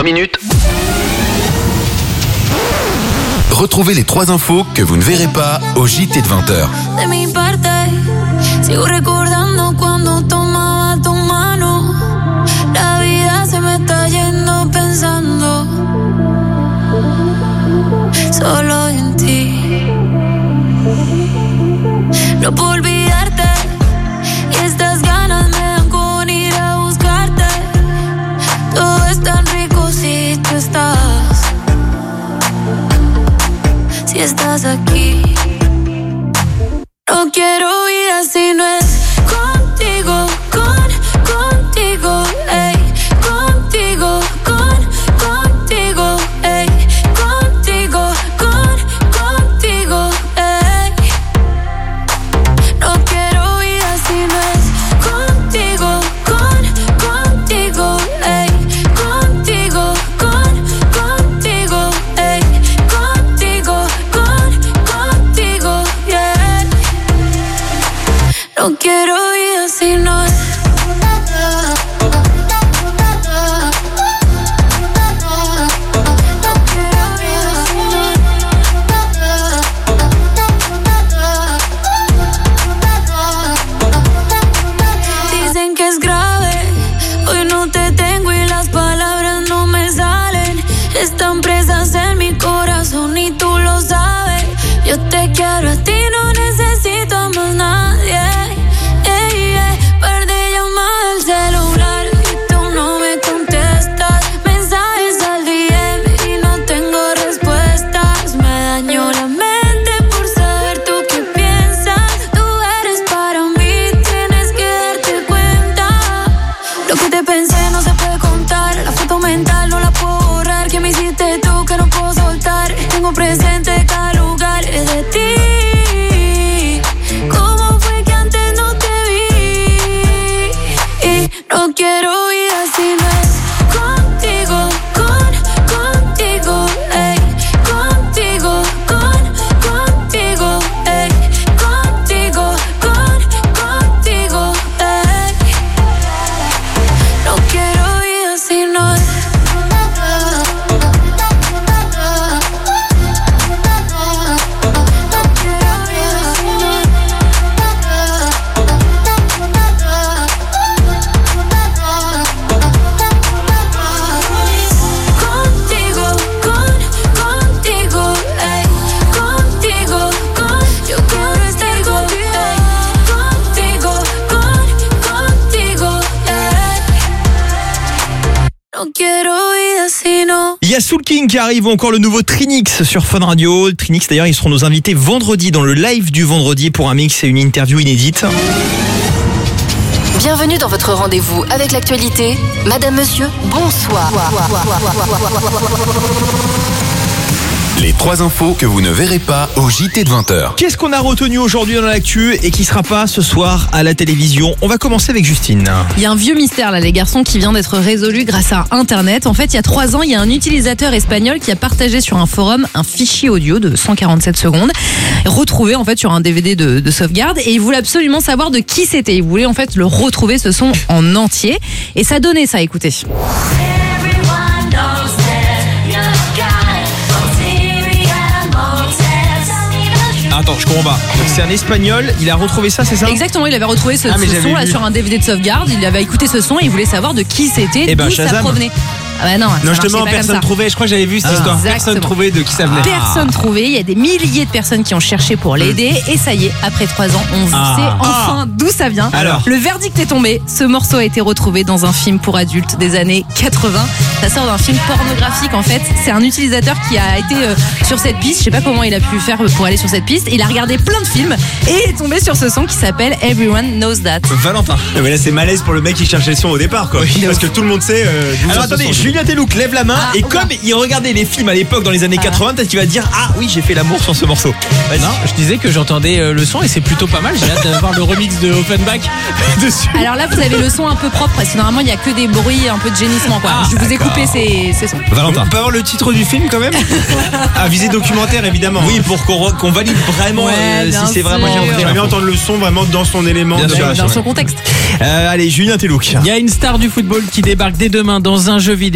Speaker 2: minutes. Retrouvez les trois infos que vous ne verrez pas au J T de vingt heures.
Speaker 26: De mi parte, sigo recordando cuando tomaba tu mano. La vida se me está yendo pensando solo en ti. No puedo olvidarte y estas ganas me dan con ir a buscarte. Todo es tan rico si tú estás. Si estás aquí, no quiero vida si no es contigo, con, contigo, ey, contigo, con, contigo, ey, contigo, con, contigo, ey. No quiero vida si no es contigo, con, contigo, ey, contigo, con, contigo, ey, contigo. Contigo, yeah. No quiero vida si no es. Dicen que es grave, hoy no te tengo y las palabras no me salen. Están presas en mi corazón y tú lo sabes. Yo te quiero a ti, no necesito a más nadie. Yeah, yeah. Perdí llamada al celular y tú no me contestas. Mensajes al D M y no tengo respuestas. Me dañó la mente por saber tú qué piensas. Tú eres para mí, tienes que darte cuenta. Lo que te pensé no se puede contar. La foto mental no la puedo borrar. Que me hiciste tú que no puedo soltar. Tengo presente cada lugar de ti. ¿Cómo fue que antes no te vi? Y no quiero vida si no es contigo, con, contigo, ey, contigo, con, contigo, ey, contigo, con, contigo, ey. No quiero vida si no es. No quiero vida si no.
Speaker 4: Il y a Soul King qui arrive, ou encore le nouveau Trinix sur Fun Radio. Trinix d'ailleurs, ils seront nos invités vendredi dans le live du vendredi pour un mix et une interview inédite.
Speaker 1: Bienvenue dans votre rendez-vous avec l'actualité. Madame, monsieur, bonsoir.
Speaker 2: Les trois infos que vous ne verrez pas au J T de vingt heures.
Speaker 4: Qu'est-ce qu'on a retenu aujourd'hui dans l'actu et qui sera pas ce soir à la télévision? On va commencer avec Justine.
Speaker 5: Il y a un vieux mystère là, les garçons, qui vient d'être résolu grâce à Internet. En fait, il y a trois ans, il y a un utilisateur espagnol qui a partagé sur un forum un fichier audio de cent quarante-sept secondes, retrouvé en fait sur un D V D de, de sauvegarde, et il voulait absolument savoir de qui c'était. Il voulait en fait le retrouver, ce son en entier, et ça donnait ça. Écoutez.
Speaker 4: Attends, je comprends pas. Donc c'est un espagnol, il a retrouvé ça, c'est ça?
Speaker 5: Exactement, il avait retrouvé ce,
Speaker 4: ah,
Speaker 5: ce son là
Speaker 4: vu.
Speaker 5: sur un D V D de sauvegarde, il avait écouté ce son et il voulait savoir de qui c'était,
Speaker 4: eh ben,
Speaker 5: d'où ça provenait. Ah bah non,
Speaker 6: non justement personne trouvait, je crois que j'avais vu cette
Speaker 5: ah,
Speaker 6: histoire.
Speaker 5: exactement.
Speaker 6: Personne trouvait de qui ça venait.
Speaker 5: Personne trouvait, il y a des milliers de personnes qui ont cherché pour l'aider et ça y est, après trois ans, on ah. sait enfin ah. d'où ça vient.
Speaker 4: Alors.
Speaker 5: Le verdict est tombé, ce morceau a été retrouvé dans un film pour adultes des années quatre-vingts. Ça sort d'un film pornographique en fait, c'est un utilisateur qui a été euh, sur cette piste, je sais pas comment il a pu faire pour aller sur cette piste, il a regardé plein de films et il est tombé sur ce son qui s'appelle Everyone Knows That.
Speaker 4: Valentin.
Speaker 6: Mais là c'est malaise pour le mec qui cherchait le son au départ quoi. Oui, parce que tout le monde sait euh,
Speaker 4: alors attendez, Julien Telouk lève la main ah, et comme il regardait les films à l'époque dans les années ah. quatre-vingts, peut-être qu'il va dire ah oui j'ai fait l'amour sur ce morceau.
Speaker 6: Vas-y. Non, je disais que j'entendais euh, le son et c'est plutôt pas mal, j'ai hâte d'avoir le remix de Offenbach dessus.
Speaker 5: Alors là vous avez le son un peu propre parce que normalement il y a que des bruits, un peu de gémissement quoi. Ah, je vous ai coupé ces, ces sons.
Speaker 6: Valentin. On peut avoir le titre du film quand même. À visée documentaire évidemment.
Speaker 4: Oui pour qu'on, qu'on valide vraiment
Speaker 5: ouais,
Speaker 4: euh, si c'est vraiment bien.
Speaker 6: J'aimerais bien entendre le son vraiment dans son élément,
Speaker 5: bien sûr, dans son contexte.
Speaker 4: Euh, allez Julien Telouk.
Speaker 6: Il y a une star du football qui débarque dès demain dans un jeu vidéo.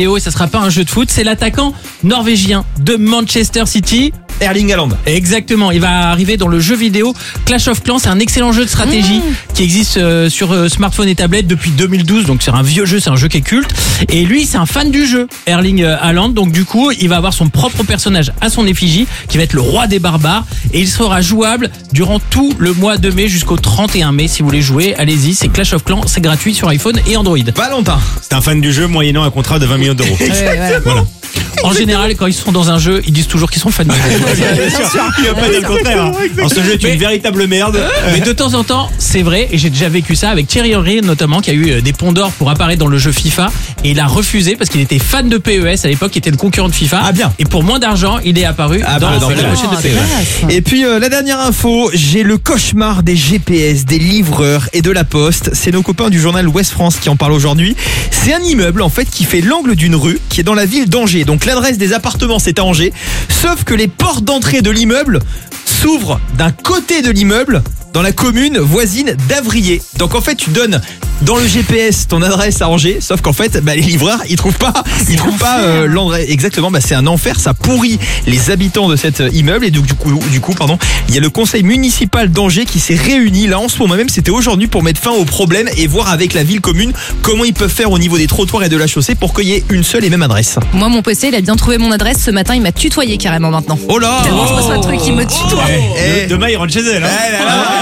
Speaker 6: vidéo et ça sera pas un jeu de foot. C'est l'attaquant norvégien de Manchester City,
Speaker 4: Erling Haaland.
Speaker 6: Exactement, il va arriver dans le jeu vidéo Clash of Clans. C'est un excellent jeu de stratégie mmh. qui existe euh, sur euh, smartphone et tablette depuis deux mille douze. Donc c'est un vieux jeu, c'est un jeu qui est culte. Et lui, c'est un fan du jeu, Erling Haaland. Donc du coup, il va avoir son propre personnage à son effigie, qui va être le roi des barbares. Et il sera jouable durant tout le mois de mai jusqu'au trente et un mai. Si vous voulez jouer, allez-y. C'est Clash of Clans, c'est gratuit sur iPhone et Android.
Speaker 4: Valentin,
Speaker 7: c'est un fan du jeu moyennant un contrat de vingt millions d'euros.
Speaker 6: Ouais, voilà. Voilà. En général, quand ils sont dans un jeu, ils disent toujours qu'ils sont fans du jeu.
Speaker 7: Bien sûr, il n'y a pas dire le contraire. Hein. En ce jeu est une véritable merde.
Speaker 6: Mais de temps en temps, c'est vrai, et j'ai déjà vécu ça avec Thierry Henry notamment, qui a eu des ponts d'or pour apparaître dans le jeu FIFA, et il a refusé parce qu'il était fan de P E S à l'époque, qui était le concurrent de FIFA.
Speaker 4: Ah bien.
Speaker 6: Et pour moins d'argent, il est apparu
Speaker 4: ah,
Speaker 6: dans,
Speaker 4: bah, dans
Speaker 6: la pochette de P E S. Et puis euh, la dernière info, j'ai le cauchemar des G P S, des livreurs et de la poste. C'est nos copains du journal Ouest France qui en parlent aujourd'hui. C'est un immeuble en fait qui fait l'angle d'une rue qui est dans la ville d'Angers. Donc l'adresse des appartements c'est à Angers, sauf que les portes d'entrée de l'immeuble s'ouvrent d'un côté de l'immeuble dans la commune voisine d'Avrier. Donc en fait tu donnes dans le G P S ton adresse à Angers, sauf qu'en fait bah, les livreurs ils trouvent pas ils trouvent pas euh, l'endroit exactement. Bah, c'est un enfer, ça pourrit les habitants de cet immeuble. Et donc du coup du coup pardon il y a le conseil municipal d'Angers qui s'est réuni là en ce moment même, c'était aujourd'hui, pour mettre fin au problème et voir avec la ville commune comment ils peuvent faire au niveau des trottoirs et de la chaussée pour qu'il y ait une seule et même adresse.
Speaker 5: Moi mon P C il a bien trouvé mon adresse ce matin, il m'a tutoyé carrément maintenant.
Speaker 4: Oh là,
Speaker 5: tellement je reçois un truc qui me tutoie.
Speaker 7: Eh, demain il rentre chez elle. Hein. Eh là là.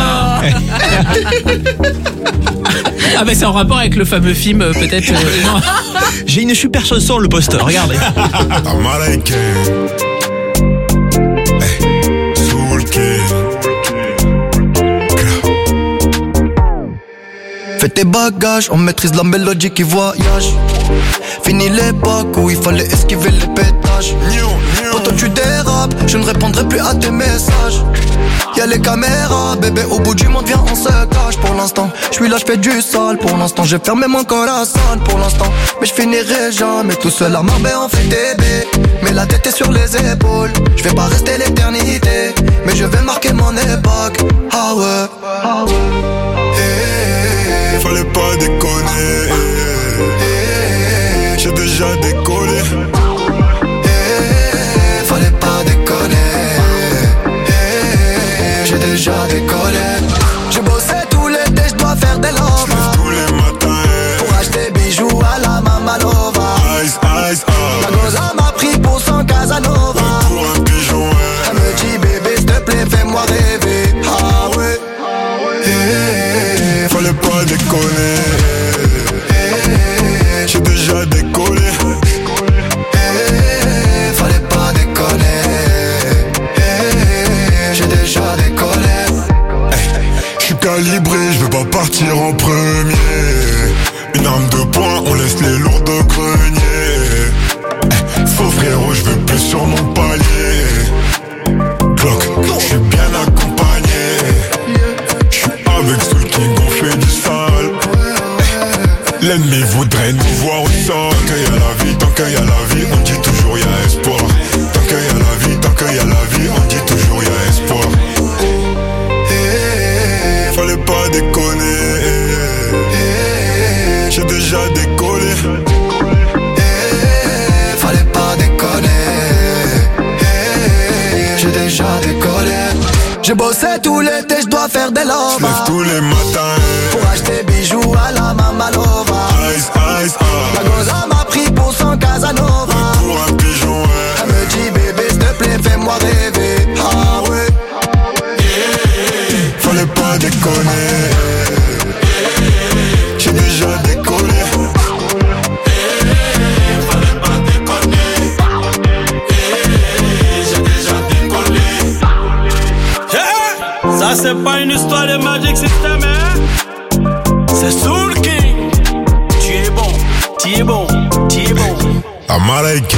Speaker 6: Ah bah c'est en rapport avec le fameux film euh, peut-être euh, non.
Speaker 4: J'ai une super chanson le poster, regardez.
Speaker 9: Fais tes bagages, on maîtrise la mélodie qui voyage. Fini l'époque où il fallait esquiver les pétages. Quand toi tu dérapes, je ne répondrai plus à tes messages. Y'a les caméras, bébé, au bout du monde, viens, on se cache. Pour l'instant, je suis là, je fais du sale. Pour l'instant, j'ai fermé mon corazon. Pour l'instant, mais je finirai jamais tout seul à Marbella, on fait des baies. Mais la tête est sur les épaules. Je vais pas rester l'éternité, mais je vais marquer mon époque. Ah ouais, ah ouais.
Speaker 8: Hey, fallait pas déconner. Hey, j'ai déjà décollé.
Speaker 9: Hey, fallait pas déconner. J'ai déjà décollé. J'ai bossé tout l'été, je dois faire des lovas.
Speaker 8: Tous les matins
Speaker 9: pour acheter bijoux à la Mamalova.
Speaker 8: Ice, ice, oh.
Speaker 9: La goza m'a pris pour son Casanova.
Speaker 8: Pour un pigeon, ouais.
Speaker 9: Elle me dit bébé s'il te plaît fais-moi rêver. Ah ouais,
Speaker 8: hey, fallait pas déconner. Hey, j'ai déjà décollé.
Speaker 9: Hey, fallait pas déconner. Hey, j'ai déjà décollé.
Speaker 8: Calibré, je veux pas partir en premier. Une arme de poing, on laisse les lourds de grenier. Eh, faux frérot, je veux plus sur mon palier. Glock, je suis bien accompagné. Je suis avec ceux qui gonflent du sale. Eh, l'ennemi voudrait nous voir au sol. Tant qu'il y a la vie, tant qu'il y a la vie, on dit toujours y a espoir. Tant qu'il y a la vie, tant qu'il y a la vie, on dit toujours y a espoir. Fallait pas déconner. J'ai déjà décollé.
Speaker 9: Fallait pas déconner. J'ai déjà décollé. J'ai bossé tout l'été, je dois faire des lovas.
Speaker 8: J'lève tous les matins
Speaker 9: pour acheter bijoux à la Mamalova.
Speaker 8: Ice, ice, oh.
Speaker 9: La goza m'a pris pour son Casanova.
Speaker 8: Pour un pigeon, ouais.
Speaker 9: Elle me dit bébé s'il te plaît fais-moi rêver. Ah ouais,
Speaker 8: fallait pas déconner. J'ai déjà décollé.
Speaker 10: Fallait pas déconner. J'ai déjà décollé.
Speaker 11: Yeah! Ça c'est pas une histoire de Magic System, hein? C'est Soul King. Tu es bon, tu es bon, tu es bon.
Speaker 8: Américain.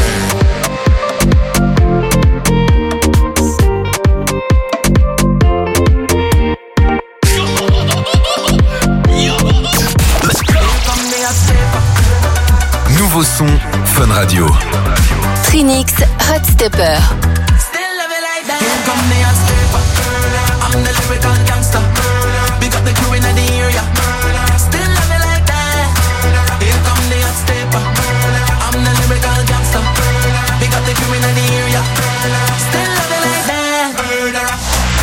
Speaker 2: Nouveau son, Fun Radio.
Speaker 1: Trinix, Hot Stepper.
Speaker 10: I'm
Speaker 8: lyrical gangster. Big up the crew in the area. Still love it like that. Murderer.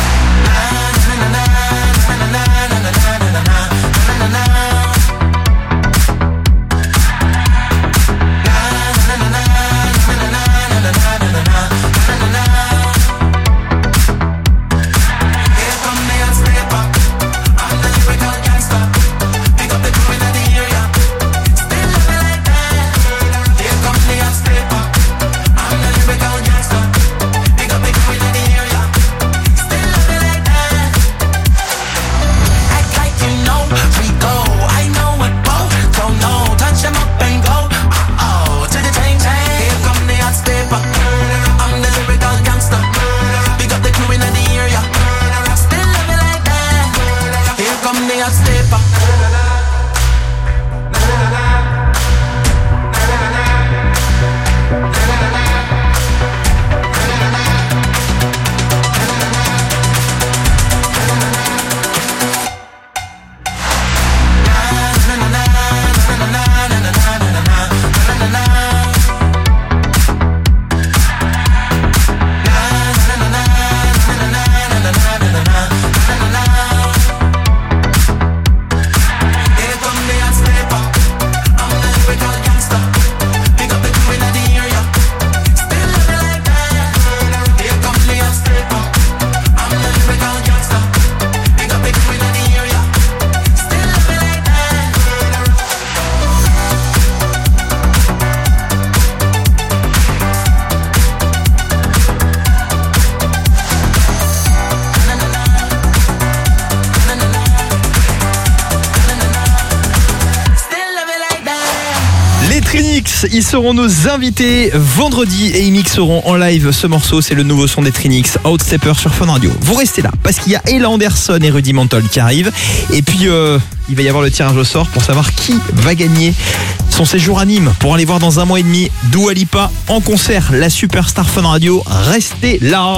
Speaker 6: Ils seront nos invités vendredi et ils mixeront en live ce morceau. C'est le nouveau son des Trinix, Outstepper sur Fun Radio. Vous restez là parce qu'il y a Ella Anderson et Rudimental qui arrivent. Et puis euh, il va y avoir le tirage au sort pour savoir qui va gagner son séjour à Nîmes pour aller voir dans un mois et demi Dua Lipa en concert, la superstar Fun Radio. Restez là.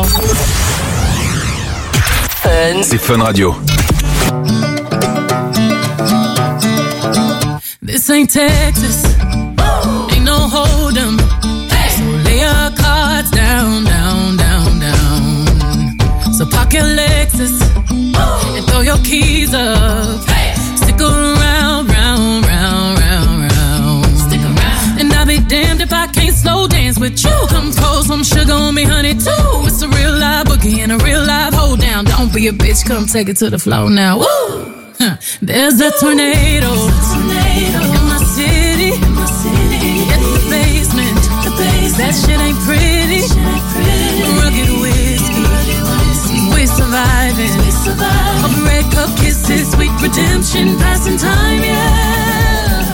Speaker 2: Fun. C'est Fun Radio.
Speaker 12: This ain't Texas. Ain't no hold 'em. So lay your cards down, down, down, down. So park your Lexus and throw your keys up. Stick around, round, round, round, round. Stick around. And I'll be damned if I can't slow dance with you. Come throw some sugar on me, honey, too. It's a real live boogie and a real live hold down. Don't be a bitch, come take it to the floor now. Woo! Huh. There's a tornado, tornado in my city. In my city. At the basement, the basement. That shit ain't pretty. Shit ain't pretty. Rugged whiskey, we're surviving. We surviving. Of red cup kisses, sweet redemption, passing time, yeah.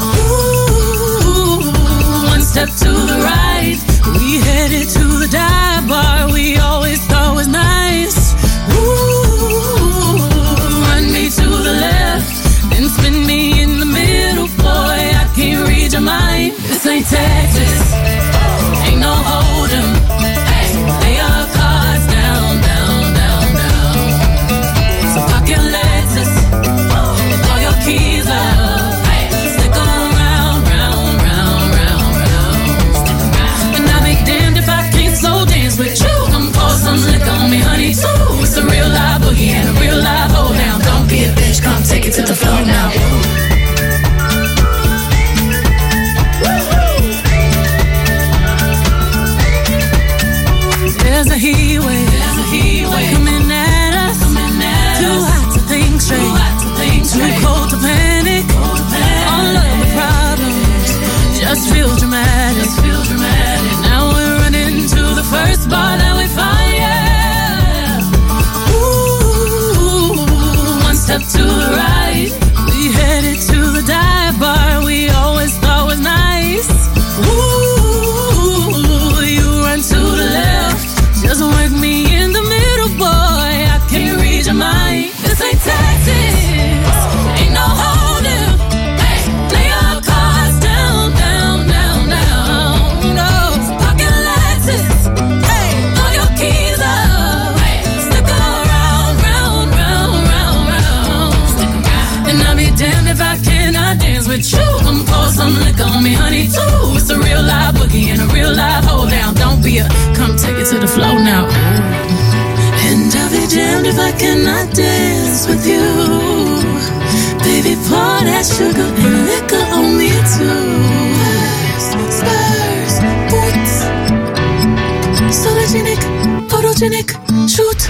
Speaker 12: Ooh, one step to the right, we headed to the dive bar we always thought was nice. Ooh, run me to the left, then spin me in the middle, boy, I can't read your mind. This ain't Texas, ain't no hold 'em. Hey, lay your cards down, down, down, down. So park your Lexus and throw your keys up. Hey, stick around, round, round, round, round. And I'll be damned if I can't slow dance with you. Come pour some liquor on me, honey, too. It's a real live boogie and a real live hold down. Don't be a bitch, come take it to the floor now. take it to the floor now. And I'll be damned if I cannot dance with you. Baby, pour that sugar and liquor on me too. Spurs, boots, photogenic, photogenic, shoot.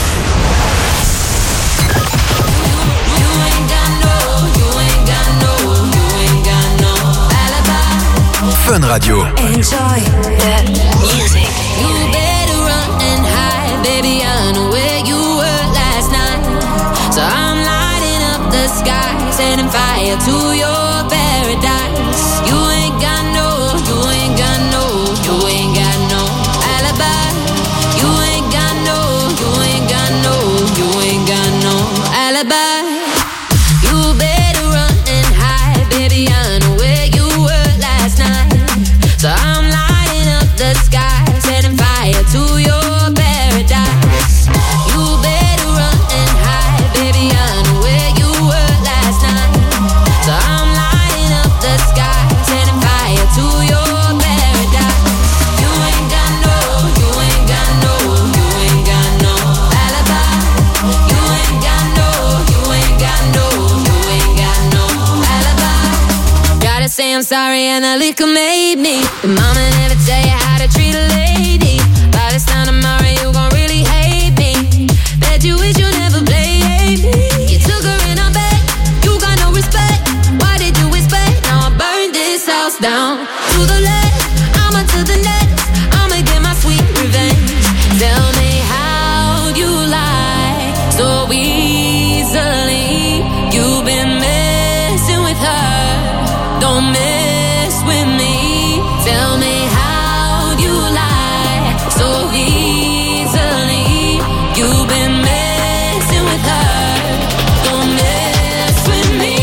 Speaker 26: You ain't got no, you ain't got no, you ain't got no alibi.
Speaker 2: Fun Radio.
Speaker 26: Enjoy that music. You better run and hide, baby. I know where you were last night. So I'm lighting up the sky, setting fire to your paradise. You ain't got no, you ain't got no, you ain't got no alibi. You ain't got no, you ain't got no, you ain't got no alibi. You better run and hide, baby. I know where you were last night. So I'm lighting up the sky, setting fire to your paradise. You better run and hide, baby. I know where you were last night. So I'm lighting up the sky, setting fire to your paradise. You ain't got no, you ain't got no, you ain't got no alibi. You ain't got no, you ain't got no, you ain't got no alibi. Gotta say I'm sorry and the liquor made me. The mama never tell you how to treat a lady. By this time tomorrow you gon' really hate me. Bet you wish you never played me. You took her in her bed, you got no respect. Why did you expect? Now I burn this house down. To the left, I'ma to the next. I'ma get my sweet revenge. Tell me how you lie so easily. You've been messing with her, don't mess with me. Tell me how you lie so easily. You've been messing with her, don't mess with me.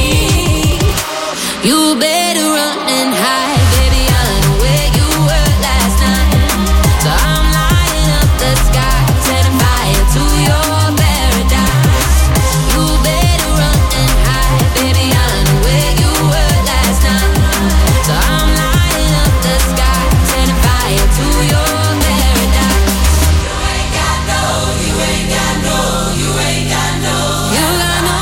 Speaker 26: You better run and hide, baby. I know where you were last night. So I'm lighting up the sky, setting fire to your paradise. You better run and hide, baby. I know where you were last night. So I'm lighting up the sky, setting fire to your paradise. You ain't got no, you ain't got no, you ain't got no. You got no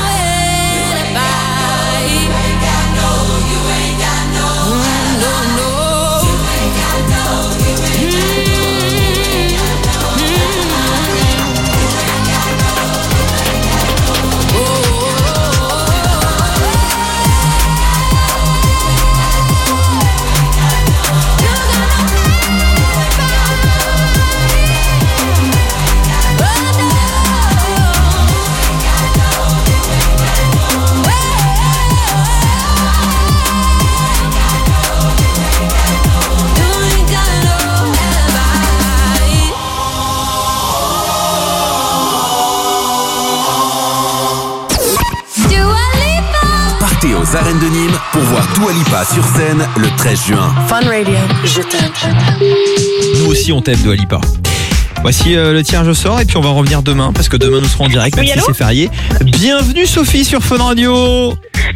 Speaker 26: alibi. You ain't got no, you ain't got no. No, no. You ain't got no, you ain't got no.
Speaker 2: Partez aux arènes de Nîmes pour voir Dua Lipa sur scène le treize juin.
Speaker 1: Fun Radio, je t'aime.
Speaker 6: Nous aussi on t'aime Dua Lipa. Voici euh, le tirage au sort et puis on va revenir demain parce que demain nous serons en direct même
Speaker 13: Oui,
Speaker 6: si
Speaker 13: allô
Speaker 6: c'est férié. Bienvenue Sophie sur Fun Radio.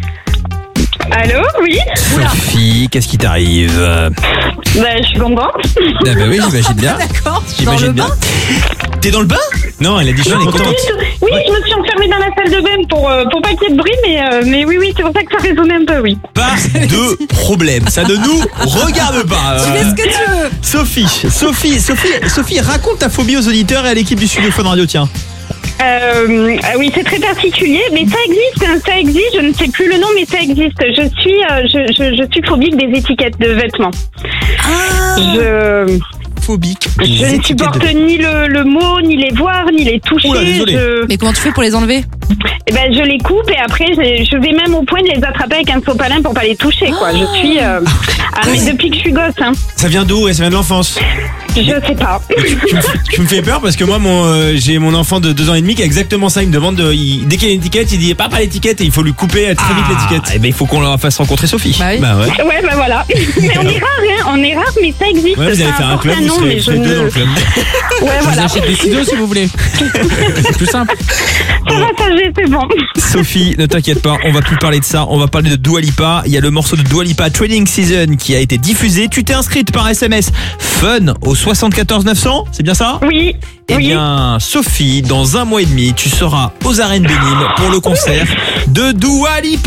Speaker 13: Allô, oui.
Speaker 6: Sophie, qu'est-ce qui t'arrive?
Speaker 13: Bah, je suis contente.
Speaker 6: Ah bah oui, j'imagine bien.
Speaker 5: D'accord,
Speaker 6: J'imagine bien. T'es dans le bain? Non, elle a dit je suis
Speaker 13: Oui,
Speaker 6: contente.
Speaker 13: oui, je me suis enfermée dans la salle de bain pour, euh, pour pas qu'il y ait de bruit, mais, euh, mais oui, oui, c'est pour ça que ça résonnait un peu, oui.
Speaker 6: Pas de problème, ça ne nous regarde pas.
Speaker 13: Tu fais ce que tu veux.
Speaker 6: Sophie, Sophie, Sophie, Sophie, raconte ta phobie aux auditeurs et à l'équipe du studio Fun Radio, tiens.
Speaker 13: Euh, ah oui, c'est très particulier, mais ça existe, hein, ça existe, je ne sais plus le nom, mais ça existe. Je suis, euh, je, je, je suis phobique des étiquettes de vêtements.
Speaker 5: Ah.
Speaker 13: Je...
Speaker 6: Phobique.
Speaker 13: Je ne supporte
Speaker 6: de...
Speaker 13: ni le, le mot, ni les voir, ni les toucher.
Speaker 6: Oula, désolé.
Speaker 13: Je...
Speaker 5: Mais comment tu fais pour les enlever?
Speaker 13: Eh ben, je les coupe et après, je, je vais même au point de les attraper avec un sopalin pour pas les toucher, quoi. Je suis... Euh... Ah, mais depuis que je suis gosse, hein.
Speaker 7: Ça vient d'où? Ça vient de l'enfance?
Speaker 13: Je sais pas.
Speaker 7: Tu, tu, me, tu me fais peur parce que moi, mon, euh, j'ai mon enfant de deux ans et demi qui a exactement ça. Il me demande, de, il, dès qu'il y a une étiquette, il dit pas pas l'étiquette et il faut lui couper très vite l'étiquette.
Speaker 6: Eh ben, il faut qu'on leur fasse rencontrer Sophie.
Speaker 5: Bah, oui.
Speaker 7: Bah ouais.
Speaker 13: Ouais, bah voilà. Mais on est rare, hein. On est rare, mais ça existe.
Speaker 7: Ouais, vous allez
Speaker 13: Ça
Speaker 7: faire un
Speaker 13: apporte
Speaker 7: club,
Speaker 13: nom,
Speaker 7: vous serez,
Speaker 13: mais
Speaker 7: vous
Speaker 13: je
Speaker 7: serez deux
Speaker 13: ne-
Speaker 7: dans le club.
Speaker 13: Ouais,
Speaker 4: Je vous
Speaker 13: voilà.
Speaker 4: achète des studios si vous voulez. C'est plus simple.
Speaker 13: Ça va, ça j'ai, c'est bon.
Speaker 6: Sophie, ne t'inquiète pas, on va plus parler de ça, on va parler de Dua Lipa. Il y a le morceau de Dua Lipa Trading Season qui a été diffusé. Tu t'es inscrite par S M S Fun au soixante-quatorze neuf cents, c'est bien ça?
Speaker 13: Oui.
Speaker 6: Eh
Speaker 13: oui.
Speaker 6: bien, Sophie, dans un mois et demi, tu seras aux arènes de Nîmes pour le concert de Dua Lipa.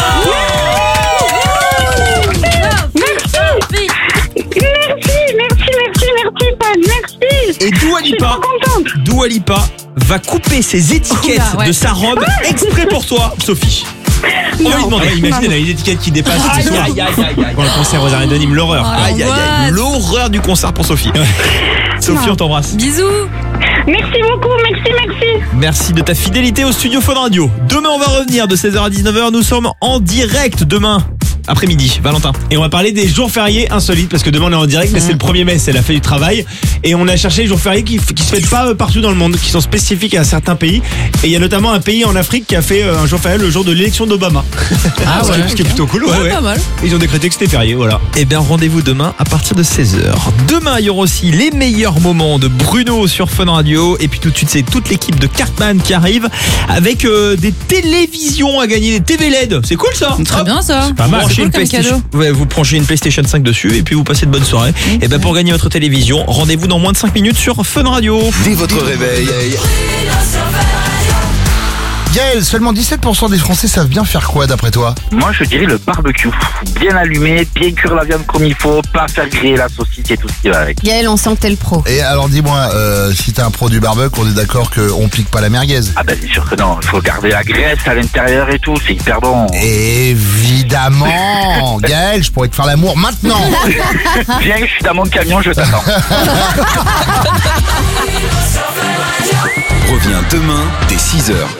Speaker 13: Merci, merci, merci, merci, Pat, merci.
Speaker 6: Et Dua Lipa, Dua Lipa va couper ses étiquettes
Speaker 5: Oula, ouais.
Speaker 6: de sa robe exprès pour toi, Sophie.
Speaker 7: On va lui demander. Imagine, elle a une étiquette qui dépasse ce soir.
Speaker 6: Aïe, aïe, aïe, aïe, aïe.
Speaker 7: Pour le concert aux arènes de Nîmes, l'horreur. quoi.
Speaker 6: Aïe, aïe, aïe. L'horreur du concert pour Sophie. Sophie, on t'embrasse.
Speaker 5: Bisous.
Speaker 13: Merci beaucoup, merci, merci.
Speaker 6: Merci de ta fidélité au studio Fun Radio. Demain, on va revenir de seize heures à dix-neuf heures. Nous sommes en direct demain. Après-midi, Valentin.
Speaker 7: Et on va parler des jours fériés insolites parce que demain on est en direct, mais c'est le premier mai, c'est la fête du travail. Et on a cherché les jours fériés qui, qui se fêtent pas euh, partout dans le monde, qui sont spécifiques à certains pays. Et il y a notamment un pays en Afrique qui a fait euh, un jour férié le jour de l'élection d'Obama.
Speaker 5: Ah
Speaker 7: ce, qui,
Speaker 5: ouais,
Speaker 7: ce qui est plutôt cool.
Speaker 5: Ouais,
Speaker 7: Ouais, ouais.
Speaker 5: pas mal.
Speaker 7: Ils ont décrété que c'était férié, voilà.
Speaker 6: Eh bien, rendez-vous demain à partir de seize heures. Demain, il y aura aussi les meilleurs moments de Bruno sur Fun Radio. Et puis tout de suite, c'est toute l'équipe de Cartman qui arrive avec euh, des télévisions à gagner, des T V L E D. C'est cool ça.
Speaker 5: Très bien ça.
Speaker 7: C'est pas mal.
Speaker 6: Vous branchez
Speaker 5: C'est
Speaker 6: une
Speaker 5: cool comme
Speaker 6: PlayStation-
Speaker 5: cadeau.
Speaker 6: ouais, vous branchez une PlayStation cinq dessus et puis vous passez de bonnes soirées. Et ben pour gagner votre télévision, rendez-vous dans moins de cinq minutes sur Fun Radio.
Speaker 2: Dès votre réveil,
Speaker 24: Gaël, seulement dix-sept pour cent des Français savent bien faire quoi d'après toi?
Speaker 15: Moi, je dirais le barbecue. Bien allumé, bien cuire la viande comme il faut, pas faire griller la saucisse et tout ce qui va avec.
Speaker 16: Gaël, on sent que t'es le pro.
Speaker 24: Et alors dis-moi, euh, si t'es un pro du barbecue, on est d'accord qu'on pique pas la merguez?
Speaker 15: Ah ben, bien sûr que non. Il faut garder la graisse à l'intérieur et tout. C'est hyper bon.
Speaker 24: Évidemment. Gaël, je pourrais te faire l'amour maintenant.
Speaker 15: Viens, je suis dans mon camion, je t'attends.
Speaker 2: reviens demain dès six heures.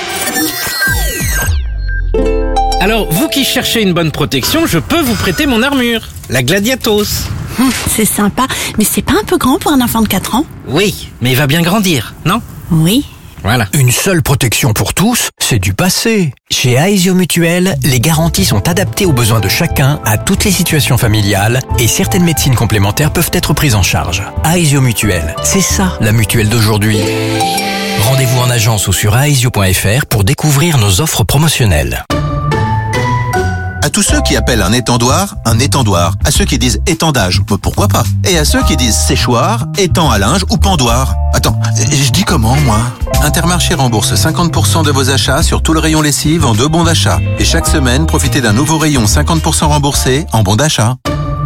Speaker 17: Alors, vous qui cherchez une bonne protection, je peux vous prêter mon armure, la Gladiatos.
Speaker 16: Hum, c'est sympa, mais c'est pas un peu grand pour un enfant de quatre ans?
Speaker 17: Oui, mais il va bien grandir, non?
Speaker 16: Oui.
Speaker 17: Voilà.
Speaker 18: Une seule protection pour tous, c'est du passé. Chez Aesio Mutuel, les garanties sont adaptées aux besoins de chacun, à toutes les situations familiales, et certaines médecines complémentaires peuvent être prises en charge. Aesio Mutuel, c'est ça la mutuelle d'aujourd'hui. Rendez-vous en agence ou sur aesio point f r pour découvrir nos offres promotionnelles.
Speaker 19: À tous ceux qui appellent un étendoir, un étendoir. À ceux qui disent étendage, bah, pourquoi pas. Et à ceux qui disent séchoir, étend à linge ou pendoir. Attends, je dis comment, moi? Intermarché rembourse cinquante pour cent de vos achats sur tout le rayon lessive en deux bons d'achat. Et chaque semaine, profitez d'un nouveau rayon cinquante pour cent remboursé en bons d'achat.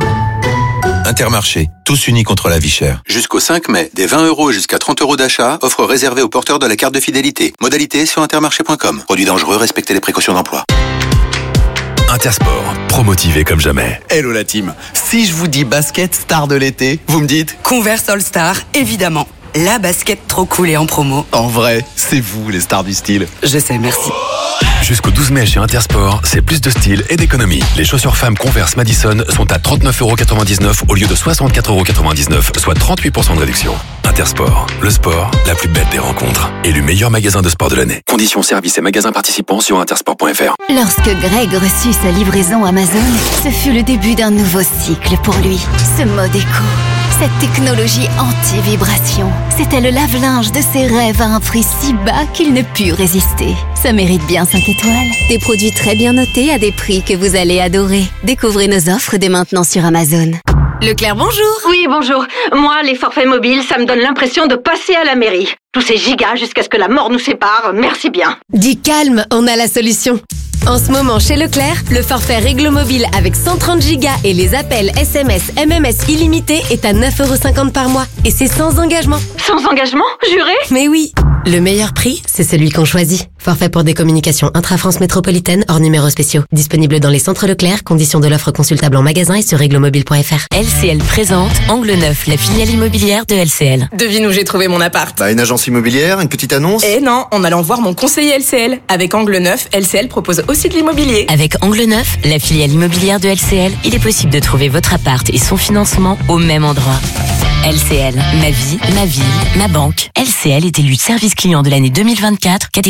Speaker 19: Intermarché, tous unis contre la vie chère. Jusqu'au cinq mai, des vingt euros jusqu'à trente euros d'achat, offre réservée aux porteurs de la carte de fidélité. Modalité sur intermarché point com. Produit dangereux, respectez les précautions d'emploi.
Speaker 2: Intersport, promotivé comme jamais.
Speaker 21: Hello la team. Si je vous dis basket star de l'été, vous me dites
Speaker 27: Converse All Star, évidemment. La basket trop cool et en promo.
Speaker 21: En vrai, c'est vous les stars du style.
Speaker 27: Je sais, merci.
Speaker 2: Jusqu'au douze mai chez Intersport, c'est plus de style et d'économie. Les chaussures femmes Converse Madison sont à trente-neuf euros quatre-vingt-dix-neuf au lieu de soixante-quatre euros quatre-vingt-dix-neuf, soit trente-huit pour cent de réduction. Intersport, le sport, la plus belle des rencontres. Élu meilleur magasin de sport de l'année. Conditions, services et magasins participants sur intersport point f r.
Speaker 1: Lorsque Greg reçut sa livraison Amazon, ce fut le début d'un nouveau cycle pour lui. Ce mode éco, cette technologie anti-vibration, c'était le lave-linge de ses rêves à un prix si bas qu'il ne put résister. Ça mérite bien cinq étoiles. Des produits très bien notés à des prix que vous allez adorer. Découvrez nos offres dès maintenant sur Amazon.
Speaker 16: Leclerc, bonjour.
Speaker 28: Oui, bonjour. Moi, les forfaits mobiles, ça me donne l'impression de passer à la mairie. Tous ces gigas jusqu'à ce que la mort nous sépare, merci bien.
Speaker 14: Dis calme, on a la solution. En ce moment, chez Leclerc, le forfait Réglo Mobile avec cent trente gigas et les appels S M S, M M S illimités est à neuf euros cinquante par mois. Et c'est sans engagement.
Speaker 28: Sans engagement, juré?
Speaker 14: Mais oui. Le meilleur prix, c'est celui qu'on choisit. Forfait pour des communications intra-France métropolitaine hors numéros spéciaux. Disponible dans les centres Leclerc, conditions de l'offre consultable en magasin et sur réglo mobile point f r.
Speaker 3: L C L présente Angle Neuf, la filiale immobilière de L C L.
Speaker 27: Devine où j'ai trouvé mon appart.
Speaker 9: Bah, une agence immobilière, une petite annonce?
Speaker 20: Eh non, en allant voir mon conseiller L C L. Avec Angle Neuf, L C L propose aussi de l'immobilier.
Speaker 3: Avec Angle Neuf, la filiale immobilière de L C L, il est possible de trouver votre appart et son financement au même endroit. L C L, ma vie, ma ville, ma banque. L C L est élu service client de l'année deux mille vingt-quatre, catégorie banque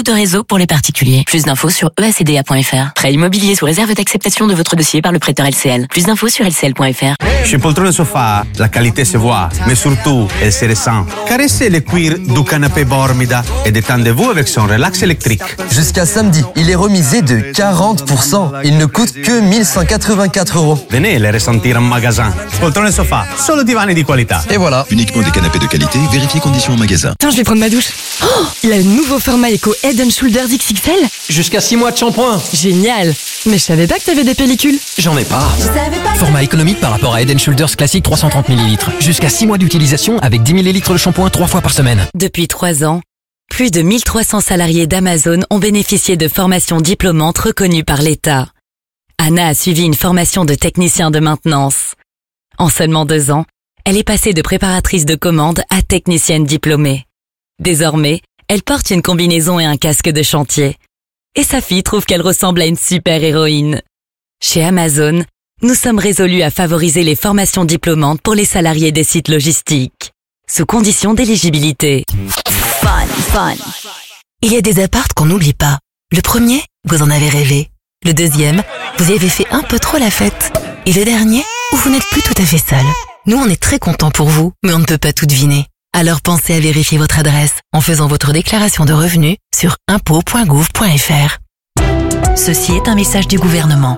Speaker 3: ou de réseau pour les particuliers. Plus d'infos sur e a c d a point f r. Prêt immobilier sous réserve d'acceptation de votre dossier par le prêteur L C L. Plus d'infos sur l c l point f r.
Speaker 8: Chez Poltrone Sofa, la qualité se voit, mais surtout, elle se ressent. Caressez le cuir du canapé Bormida et détendez-vous avec son relax électrique.
Speaker 10: Jusqu'à samedi, il est remisé de quarante pour cent. Il ne coûte que mille cent quatre-vingt-quatre euros.
Speaker 8: Venez les ressentir en magasin. Poltrone Sofa, solo divani di qualità.
Speaker 10: Et voilà.
Speaker 11: Uniquement des canapés de qualité, vérifiez conditions en magasin.
Speaker 12: Tiens, je vais prendre ma douche. Oh, le nouveau format Eco Head and Shoulders X X L.
Speaker 22: Jusqu'à six mois de shampoing.
Speaker 12: Génial. Mais je savais pas que t'avais des pellicules.
Speaker 22: J'en ai pas.
Speaker 18: Format économique par rapport à Head and Shoulders classique trois cent trente millilitres. Jusqu'à six mois d'utilisation avec dix millilitres de shampoing trois fois par semaine.
Speaker 3: Depuis trois ans, plus de mille trois cents salariés d'Amazon ont bénéficié de formations diplômantes reconnues par l'État. Anna a suivi une formation de technicien de maintenance. En seulement deux ans, elle est passée de préparatrice de commande à technicienne diplômée. Désormais, elle porte une combinaison et un casque de chantier. Et sa fille trouve qu'elle ressemble à une super-héroïne. Chez Amazon, nous sommes résolus à favoriser les formations diplômantes pour les salariés des sites logistiques, sous condition d'éligibilité.
Speaker 1: Fun, fun. Il y a des appartes qu'on n'oublie pas. Le premier, vous en avez rêvé. Le deuxième, vous y avez fait un peu trop la fête. Et le dernier, où vous n'êtes plus tout à fait seul. Nous, on est très contents pour vous, mais on ne peut pas tout deviner. Alors pensez à vérifier votre adresse en faisant votre déclaration de revenus sur impôts point gouv point f r. Ceci est un message du gouvernement.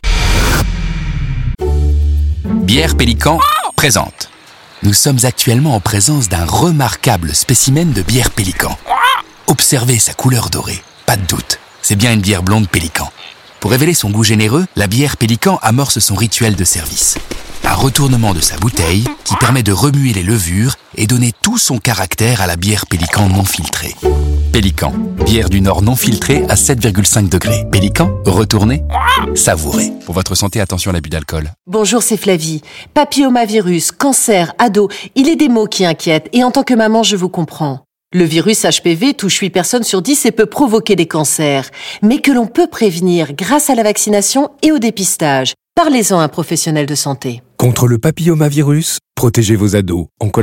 Speaker 23: Bière Pélican présente. Nous sommes actuellement en présence d'un remarquable spécimen de bière Pélican. Observez sa couleur dorée, pas de doute, c'est bien une bière blonde Pélican. Pour révéler son goût généreux, la bière Pélican amorce son rituel de service. Un retournement de sa bouteille qui permet de remuer les levures et donner tout son caractère à la bière Pélican non filtrée. Pélican, bière du Nord non filtrée à sept virgule cinq degrés. Pélican, retournez, savourez. Pour votre santé, attention à l'abus d'alcool.
Speaker 25: Bonjour, c'est Flavie. Papillomavirus, cancer, ado, il est des mots qui inquiètent et en tant que maman, je vous comprends. Le virus H P V touche huit personnes sur dix et peut provoquer des cancers, mais que l'on peut prévenir grâce à la vaccination et au dépistage. Parlez-en à un professionnel de santé.
Speaker 26: Contre le papillomavirus, protégez vos ados en